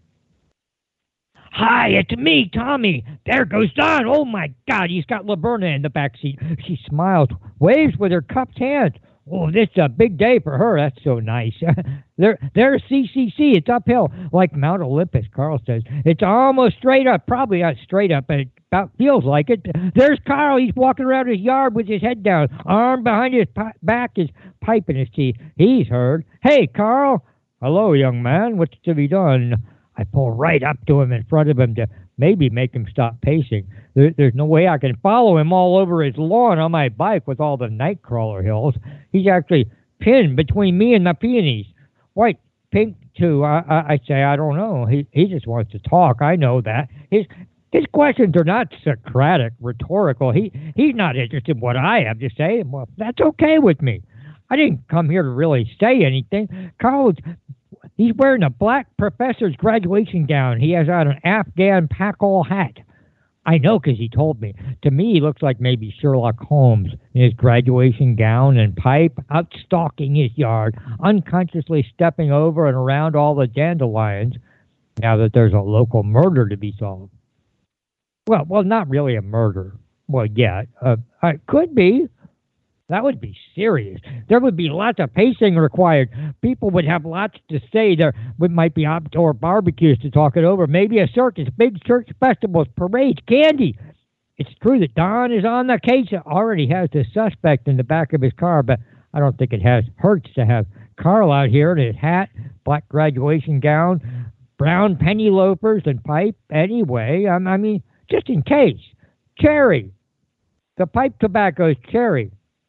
Hi, it's me, Tommy. There goes Don. Oh, my God, he's got Laverna in the back seat. She smiles, waves with her cupped hand. Oh, this is a big day for her. That's so nice. there, there's C C C. It's uphill, like Mount Olympus, Carl says. It's almost straight up. Probably not straight up, but it about feels like it. There's Carl. He's walking around his yard with his head down, arm behind his pi- back, his pipe in his teeth. He's heard. Hey, Carl. Hello, young man. What's to be done? I pull right up to him in front of him to maybe make him stop pacing. There, there's no way I can follow him all over his lawn on my bike with all the Nightcrawler hills. He's actually pinned between me and the peonies. White, pink, too. I, I, I say, I don't know. He he just wants to talk. I know that. His his questions are not Socratic, rhetorical. He He's not interested in what I have to say. Well, that's okay with me. I didn't come here to really say anything. Carl's... He's wearing a black professor's graduation gown. He has on an Afghan pack-all hat. I know because he told me. To me, he looks like maybe Sherlock Holmes in his graduation gown and pipe, out stalking his yard, unconsciously stepping over and around all the dandelions, now that there's a local murder to be solved. Well, well, not really a murder. Well, yeah, uh, it could be. That would be serious. There would be lots of pacing required. People would have lots to say. There would, might be outdoor barbecues to talk it over. Maybe a circus, big church festivals, parades, candy. It's true that Don is on the case. It already has the suspect in the back of his car, but I don't think it has hurts to have Carl out here in his hat, black graduation gown, brown penny loafers, and pipe. Anyway, um, I mean, just in case. Cherry. The pipe tobacco is cherry.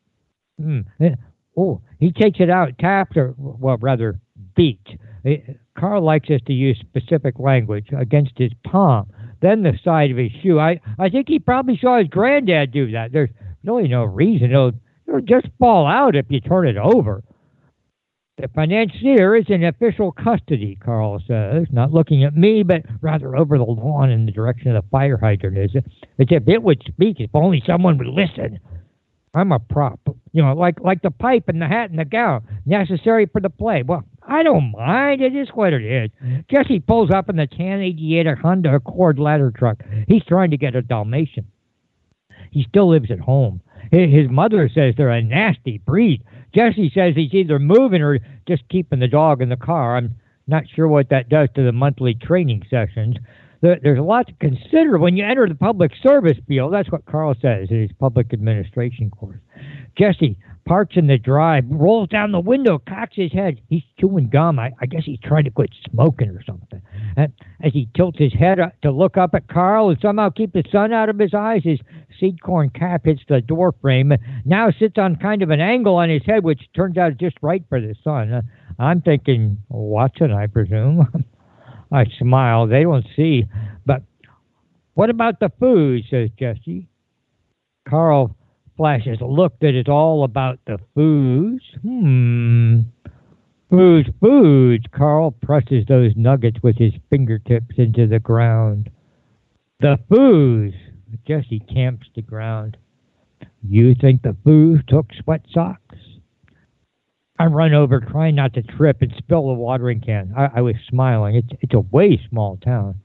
Mm. Oh, he takes it out, tapped, or, well, rather, beat. It, Carl likes us to use specific language against his palm, then the side of his shoe. I, I think he probably saw his granddad do that. There's really no reason. It'll, it'll just fall out if you turn it over. The financier is in official custody, Carl says, not looking at me, but rather over the lawn in the direction of the fire hydrant. As if, as if it would speak, if only someone would listen. I'm a prop, you know, like like the pipe and the hat and the gown, necessary for the play. Well, I don't mind. It is what it is. Jesse pulls up in the tan eighty-eight Honda Accord ladder truck. He's trying to get a Dalmatian. he still lives at home. His mother says they're a nasty breed. Jesse says he's either moving or just keeping the dog in the car. I'm not sure what that does to the monthly training sessions. There's a lot to consider when you enter the public service field. That's what Carl says in his public administration course. Jesse parks in the drive, rolls down the window, cocks his head. He's chewing gum. I, I guess he's trying to quit smoking or something. And as he tilts his head up to look up at Carl and somehow keep the sun out of his eyes, his seed corn cap hits the door frame and now sits on kind of an angle on his head, which turns out just right for the sun. Uh, I'm thinking, Watson, I presume. I smile. They don't see. But what about the food, says Jesse. Carl flashes a look that is all about the foods. Hmm. Whose foods? Carl presses those nuggets with his fingertips into the ground. The foods. Jesse camps the ground. You think the foods took sweat socks? I run over, trying not to trip and spill the watering can. I, I was smiling. It's, it's a way small town.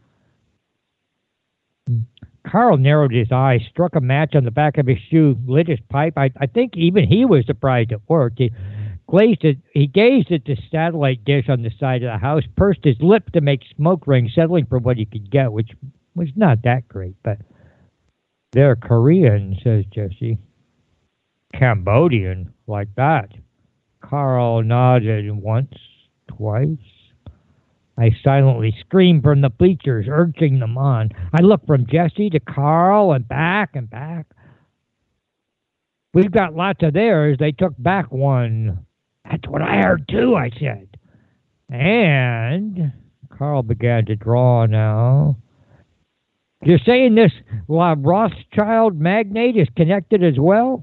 Carl narrowed his eyes, struck a match on the back of his shoe, lit his pipe. I, I think even he was surprised it worked. He, glazed it, he gazed at the satellite dish on the side of the house, pursed his lips to make smoke rings, settling for what he could get, which was not that great. But they're Korean, says Jesse. Cambodian, like that. Carl nodded once, twice. I silently screamed from the bleachers, urging them on. I looked from Jesse to Carl and back and back. We've got lots of theirs. They took back one. That's what I heard too, I said. And Carl began to draw now. You're saying this uh, Rothschild magnate is connected as well?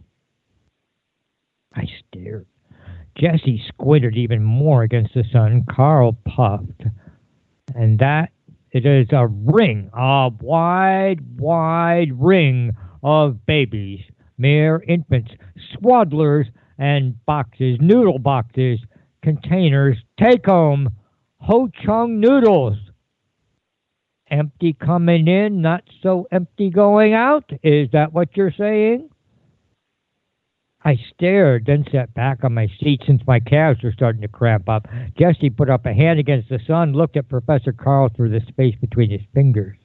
I stared. Jesse squinted even more against the sun. Carl puffed. And that, it is a ring, a wide, wide ring of babies, mere infants, swaddlers, and boxes, noodle boxes, containers, take-home, Ho-Chung noodles. Empty coming in, not so empty going out? Is that what you're saying? I stared, then sat back on my seat since my calves were starting to cramp up. Jesse put up a hand against the sun, looked at Professor Carl through the space between his fingers.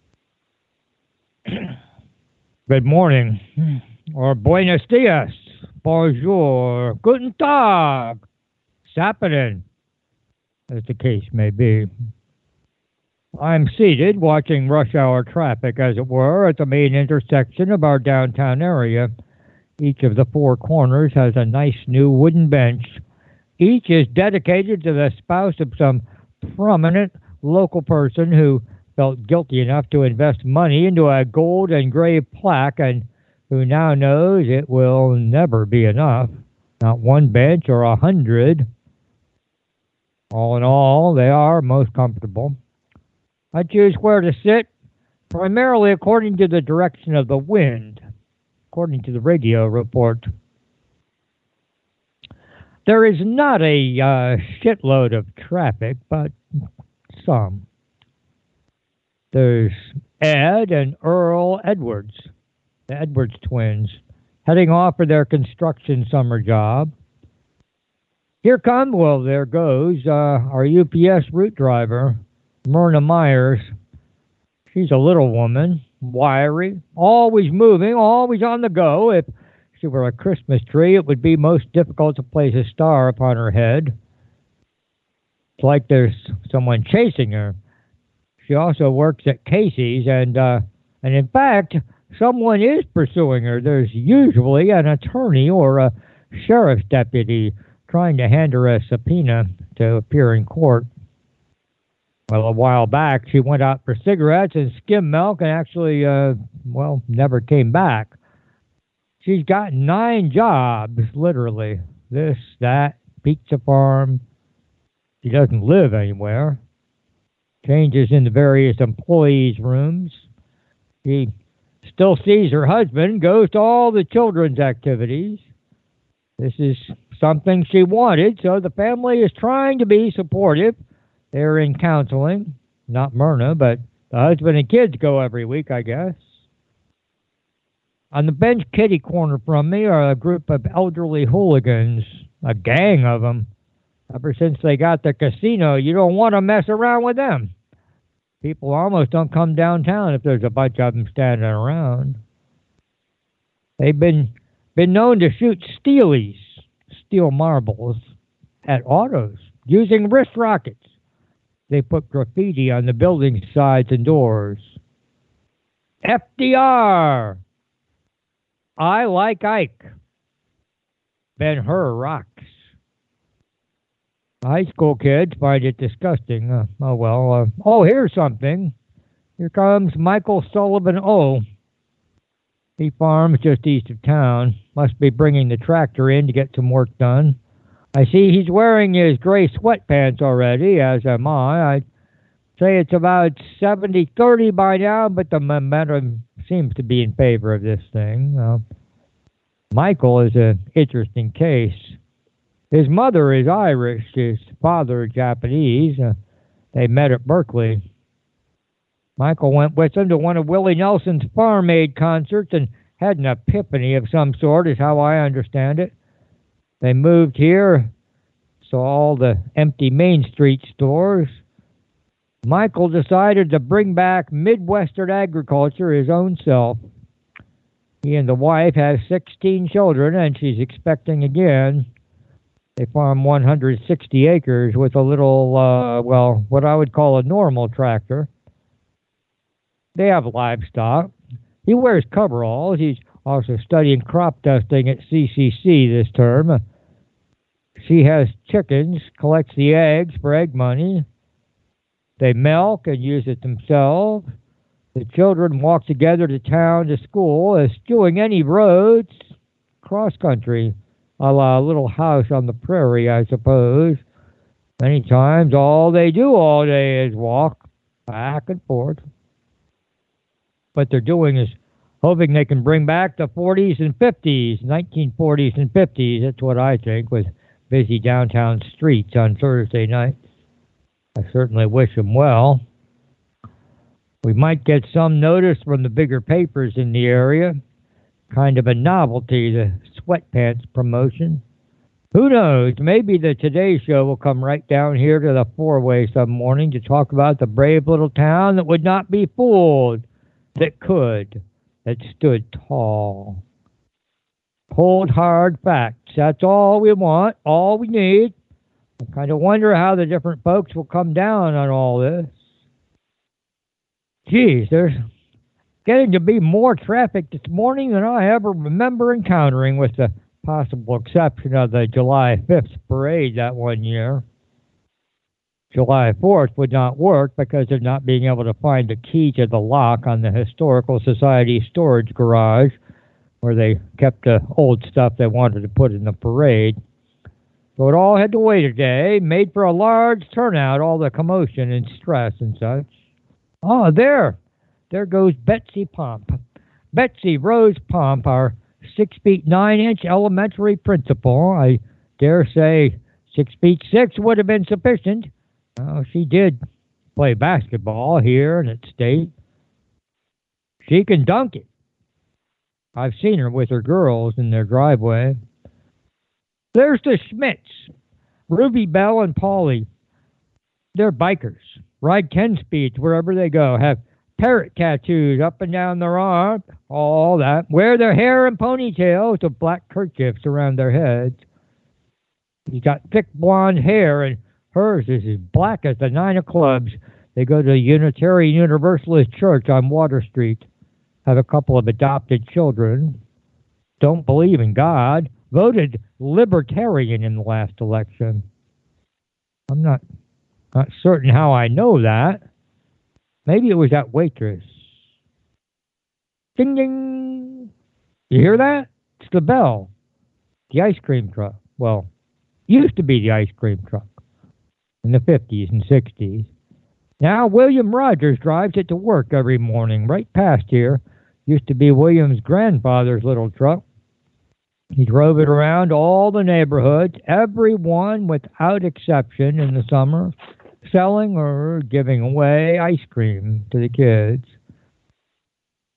Good morning, or buenos dias, bonjour, guten tag, sapperin, as the case may be. I'm seated, watching rush hour traffic, as it were, at the main intersection of our downtown area. Each of the four corners has a nice new wooden bench. Each is dedicated to the spouse of some prominent local person who felt guilty enough to invest money into a gold engraved plaque and who now knows it will never be enough. Not one bench or a hundred. All in all, they are most comfortable. I choose where to sit, primarily according to the direction of the wind. According to the radio report, there is not a uh, shitload of traffic, but some. There's Ed and Earl Edwards, the Edwards twins, heading off for their construction summer job. Here come, well, there goes uh, our U P S route driver, Myrna Myers. She's a little woman. Wiry, always moving, always on the go. If she were a Christmas tree, it would be most difficult to place a star upon her head. It's like there's someone chasing her. She also works at Casey's, and uh, and in fact, someone is pursuing her. There's usually an attorney or a sheriff's deputy trying to hand her a subpoena to appear in court. Well, a while back, she went out for cigarettes and skim milk and actually, uh, well, never came back. She's got nine jobs, literally. This, that, pizza farm. She doesn't live anywhere. Changes in the various employees' rooms. She still sees her husband, goes to all the children's activities. This is something she wanted, so the family is trying to be supportive. They're in counseling, not Myrna, but the husband and kids go every week, I guess. On the bench kitty corner from me are a group of elderly hooligans, a gang of them. Ever since they got the casino, you don't want to mess around with them. People almost don't come downtown if there's a bunch of them standing around. They've been been known to shoot steelies, steel marbles, at autos using wrist rockets. They put graffiti on the building sides and doors. F D R. I like Ike. Ben-Hur rocks. High school kids find it disgusting. Uh, oh, well. Uh, oh, here's something. Here comes Michael Sullivan O. He farms just east of town. Must be bringing the tractor in to get some work done. I see he's wearing his gray sweatpants already, as am I. I'd say it's about seventy thirty by now, but the momentum seems to be in favor of this thing. Uh, Michael is an interesting case. His mother is Irish, his father Japanese. Uh, they met at Berkeley. Michael went with him to one of Willie Nelson's Farm Aid concerts and had an epiphany of some sort, is how I understand it. They moved here, saw all the empty Main Street stores. Michael decided to bring back Midwestern agriculture his own self. He and the wife have sixteen children, and she's expecting again. They farm one hundred sixty acres with a little, uh, well, what I would call a normal tractor. They have livestock. He wears coveralls. He's also studying crop dusting at C C C this term. She has chickens, collects the eggs for egg money. They milk and use it themselves. The children walk together to town, to school, eschewing any roads, cross country, a la Little House on the Prairie, I suppose. Many times all they do all day is walk back and forth. What they're doing is hoping they can bring back the forties and fifties, nineteen forties and fifties. That's what I think, with busy downtown streets on Thursday nights. I certainly wish them well. We might get some notice from the bigger papers in the area. Kind of a novelty, the sweatpants promotion. Who knows? Maybe the Today Show will come right down here to the four-way some morning to talk about the brave little town that would not be fooled, that could, that stood tall. Cold, hard facts. That's all we want, all we need. I kind of wonder how the different folks will come down on all this. Geez, there's getting to be more traffic this morning than I ever remember encountering, with the possible exception of the July fifth parade that one year. July fourth would not work because of not being able to find the key to the lock on the Historical Society storage garage where they kept the old stuff they wanted to put in the parade. So it all had to wait a day, made for a large turnout, all the commotion and stress and such. Oh, there. There goes Betsy Pomp. Betsy Rose Pomp, our six feet nine inch elementary principal. I dare say six feet six would have been sufficient. Oh, she did play basketball here and at State. She can dunk it. I've seen her with her girls in their driveway. There's the Schmitz, Ruby Bell and Paulie. They're bikers. Ride ten speeds wherever they go. Have parrot tattoos up and down their arm. All that. Wear their hair in ponytails with black kerchiefs around their heads. He's got thick blonde hair, and hers is as black as the nine of clubs. They go to the Unitarian Universalist Church on Water Street. Have a couple of adopted children. Don't believe in God. Voted Libertarian in the last election. I'm not not certain how I know that. Maybe it was that waitress. Ding, ding. You hear that? It's the bell. The ice cream truck. Well, used to be the ice cream truck in the fifties and sixties. Now William Rogers drives it to work every morning right past here. Used to be William's grandfather's little truck. He drove it around all the neighborhoods, everyone without exception in the summer, selling or giving away ice cream to the kids.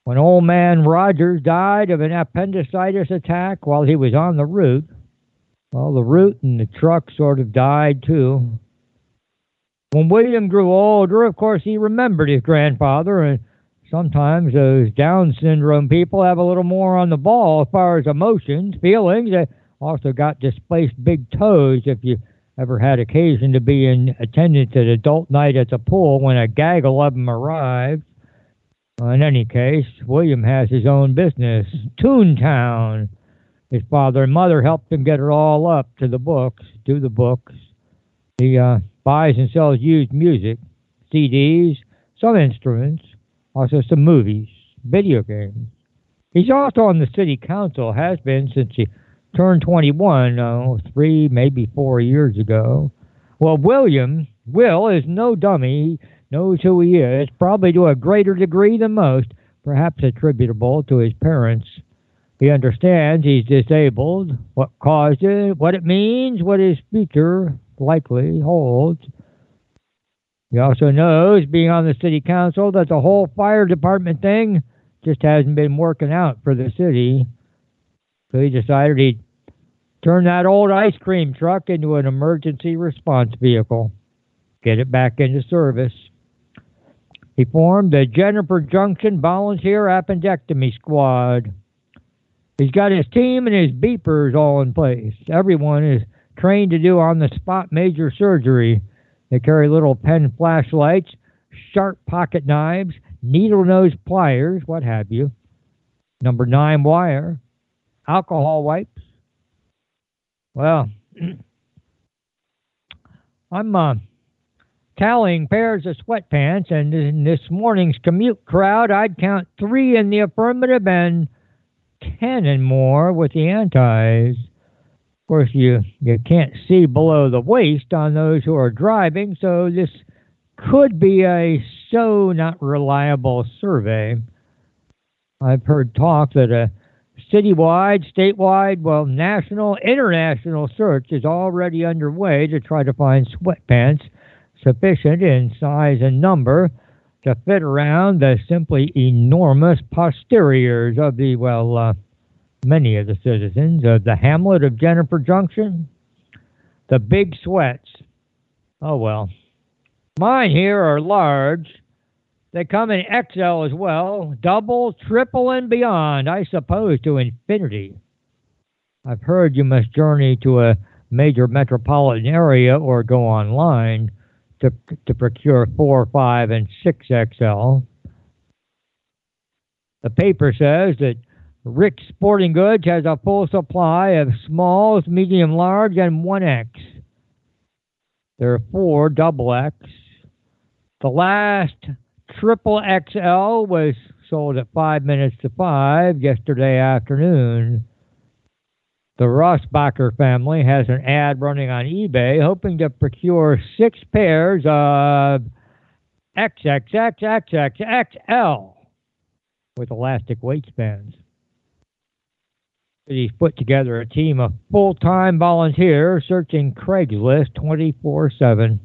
When old man Rogers died of an appendicitis attack while he was on the route, well, the route and the truck sort of died too. When William grew older, of course, he remembered his grandfather, and sometimes those Down syndrome people have a little more on the ball as far as emotions, feelings. They also got displaced big toes if you ever had occasion to be in attendance at adult night at the pool when a gaggle of them arrived. Well, in any case, William has his own business, Toontown. His father and mother helped him get it all up to the books, do the books. He uh, buys and sells used music, C Ds, some instruments, also some movies, video games. He's also on the city council, has been since he turned twenty-one, oh, three, maybe four years ago. Well, William, Will, is no dummy. He knows who he is, probably to a greater degree than most, perhaps attributable to his parents. He understands he's disabled, what caused it, what it means, what his future likely holds. He also knows, being on the city council, that the whole fire department thing just hasn't been working out for the city. So he decided he'd turn that old ice cream truck into an emergency response vehicle, get it back into service. He formed the Jennifer Junction Volunteer Appendectomy Squad. He's got his team and his beepers all in place. Everyone is trained to do on-the-spot major surgery. They carry little pen flashlights, sharp pocket knives, needle-nose pliers, what have you, number nine wire, alcohol wipes. Well, I'm uh, tallying pairs of sweatpants, and in this morning's commute crowd, I'd count three in the affirmative and ten and more with the antis. Of course, you, you can't see below the waist on those who are driving, so this could be a so not reliable survey. I've heard talk that a citywide, statewide, well, national, international search is already underway to try to find sweatpants sufficient in size and number to fit around the simply enormous posteriors of the, well, uh, many of the citizens of the hamlet of Jennifer Junction. The big sweats. Oh, well. Mine here are large. They come in X L as well, double, triple, and beyond, I suppose, to infinity. I've heard you must journey to a major metropolitan area or go online to, to procure four, five, and six X L. The paper says that Rick's Sporting Goods has a full supply of smalls, medium, large, and one X. There are four double X. The last triple X L was sold at five minutes to five yesterday afternoon. The Rossbacher family has an ad running on eBay hoping to procure six pairs of X X X X X X L with elastic waistbands. He's put together a team of full-time volunteers searching Craigslist twenty-four seven.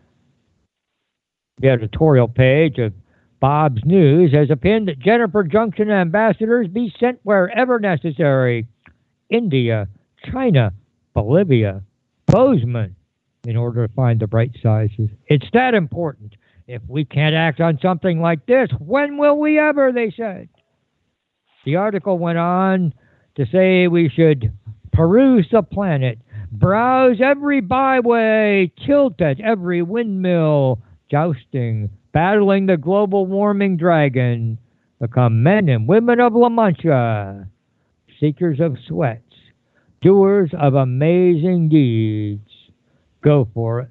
The editorial page of Bob's News has a pin that Jennifer Junction ambassadors be sent wherever necessary. India, China, Bolivia, Bozeman, in order to find the right sizes. It's that important. If we can't act on something like this, when will we ever, they said. The article went on to say we should peruse the planet, browse every byway, tilt at every windmill, jousting, battling the global warming dragon, become men and women of La Mancha, seekers of sweats, doers of amazing deeds. Go for it.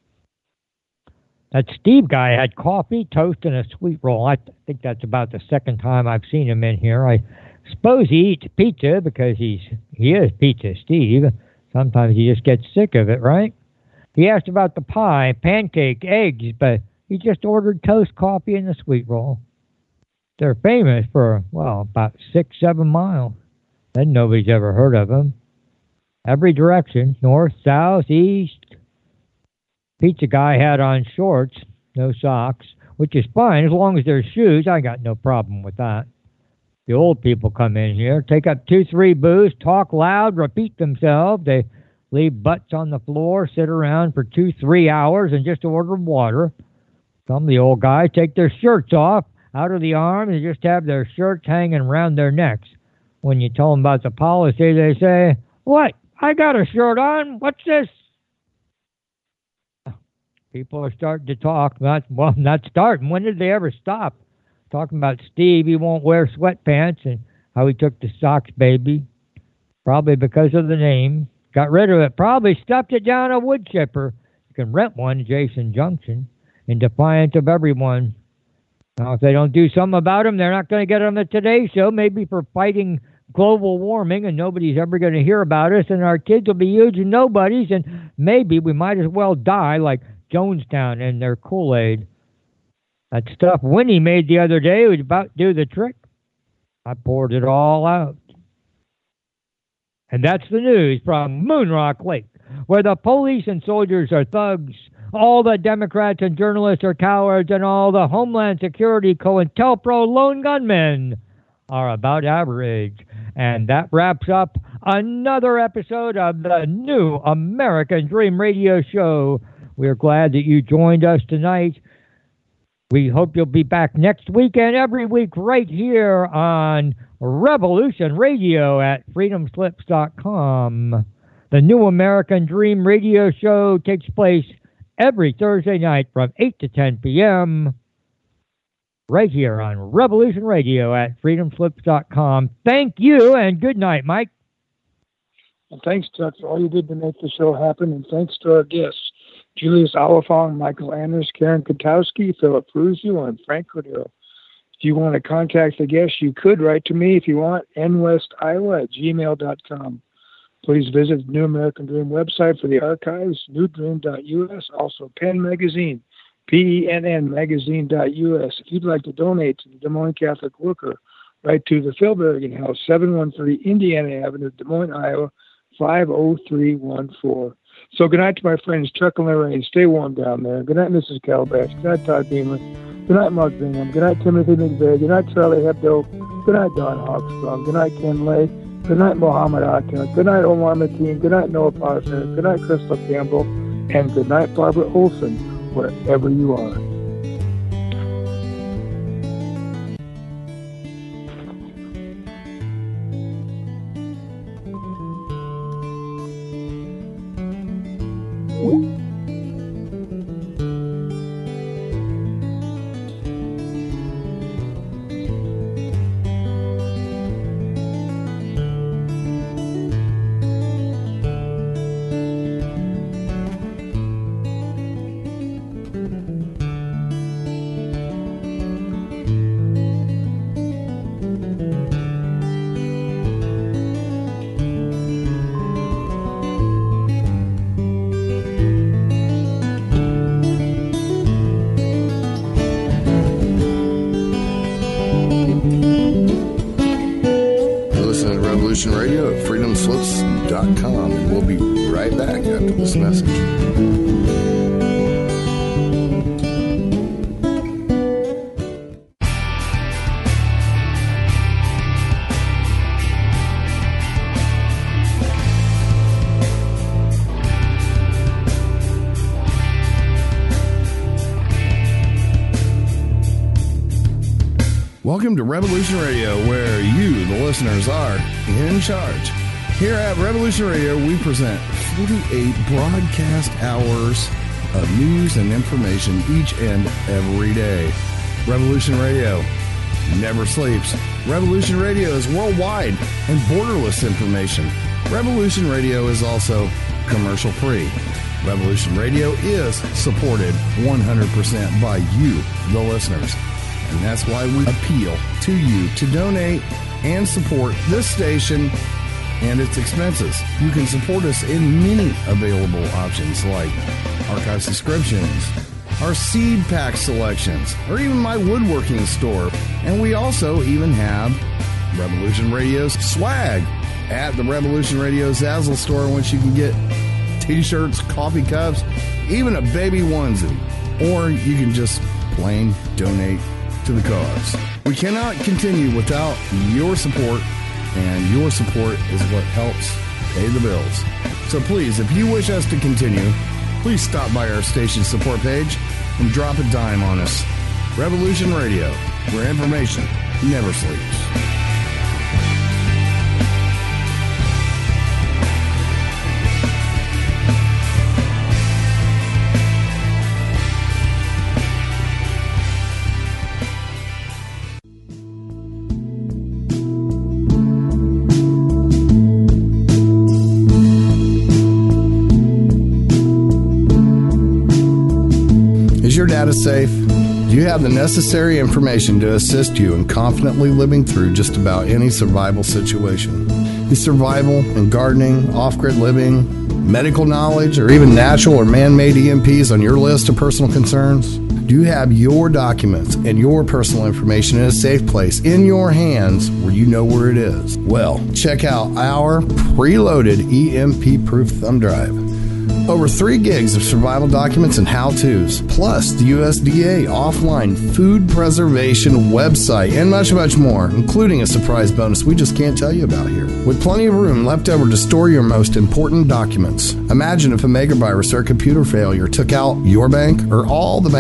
That Steve guy had coffee, toast, and a sweet roll. I th- think that's about the second time I've seen him in here. I suppose he eats pizza because he's he is Pizza Steve. Sometimes he just gets sick of it, right? He asked about the pie, pancake, eggs, but he just ordered toast, coffee, and a sweet roll. They're famous for, well, about six, seven miles. Then nobody's ever heard of them. Every direction, north, south, east. Pizza guy had on shorts, no socks, which is fine as long as there's shoes. I got no problem with that. The old people come in here, take up two, three booths, talk loud, repeat themselves. They leave butts on the floor, sit around for two, three hours, and just order water. Some of the old guys take their shirts off out of the arms and just have their shirts hanging around their necks. When you tell them about the policy, they say, "What? I got a shirt on. What's this?" People are starting to talk. Not well, not starting. When did they ever stop? Talking about Steve, he won't wear sweatpants and how he took the Sox baby. Probably because of the name. Got rid of it. Probably stuffed it down a wood chipper. You can rent one at Jason Junction in defiance of everyone. Now, if they don't do something about them, they're not going to get on the Today Show, maybe for fighting global warming, and nobody's ever going to hear about us, and our kids will be huge and nobodies, and maybe we might as well die like Jonestown and their Kool-Aid. That stuff Winnie made the other day was about to do the trick. I poured it all out. And that's the news from Moonrock Lake, where the police and soldiers are thugs, all the Democrats and journalists are cowards, and all the Homeland Security COINTELPRO lone gunmen are about average. And that wraps up another episode of the New American Dream Radio Show. We're glad that you joined us tonight. We hope you'll be back next week and every week right here on Revolution Radio at freedom slips dot com. The New American Dream Radio Show takes place every Thursday night from eight to ten p.m. right here on Revolution Radio at freedom slips dot com. Thank you and good night, Mike. And thanks, Chuck, for all you did to make the show happen. And thanks to our guests, Julius Oliphant, Michael Anders, Karen Kotowski, Philip Ferruzio, and Frank Cordero. If you want to contact the guests, you could write to me if you want, n west iowa at gmail dot com. Please visit the New American Dream website for the archives, new dream dot u s, also Penn Magazine, P E N N magazine dot u s. If you'd like to donate to the Des Moines Catholic Worker, write to the Phil Berrigan House, seven one three Indiana Avenue, Des Moines, Iowa, five oh three one four. So good night to my friends Chuck and Lorraine. Stay warm down there. Good night, Missus Calabash. Good night, Todd Beamer. Good night, Mark Bingham. Good night, Timothy McVeigh. Good night, Charlie Hebdo. Good night, Don Hawkstrong. Good night, Ken Lay. Good night, Mohammed Atta. Good night, Omar Mateen. Good night, Noah Parsons. Good night, Crystal Campbell. And good night, Barbara Olson, wherever you are. Radio at freedom slips dot com, and we'll be right back after this message. Welcome to Revolution Radio, where you, the listeners, are in charge. Here at Revolution Radio, we present forty-eight broadcast hours of news and information each and every day. Revolution Radio never sleeps. Revolution Radio is worldwide and borderless information. Revolution Radio is also commercial-free. Revolution Radio is supported one hundred percent by you, the listeners. And that's why we appeal to you to donate and support this station and its expenses. You can support us in many available options like archive subscriptions, our seed pack selections, or even my woodworking store. And we also even have Revolution Radio's swag at the Revolution Radio Zazzle store, which you can get t-shirts, coffee cups, even a baby onesie. Or you can just plain donate to to the cause. We cannot continue without your support, and your support is what helps pay the bills. So please, if you wish us to continue, please stop by our station support page and drop a dime on us. Revolution Radio, where information never sleeps. Is your data safe? Do you have the necessary information to assist you in confidently living through just about any survival situation? Is survival and gardening, off-grid living, medical knowledge, or even natural or man-made E M Ps on your list of personal concerns? Do you have your documents and your personal information in a safe place in your hands where you know where it is? Well, check out our preloaded E M P-proof thumb drive. Over three gigs of survival documents and how-tos, plus the U S D A offline food preservation website, and much, much more, including a surprise bonus we just can't tell you about here. With plenty of room left over to store your most important documents. Imagine if a megavirus or a computer failure took out your bank or all the bank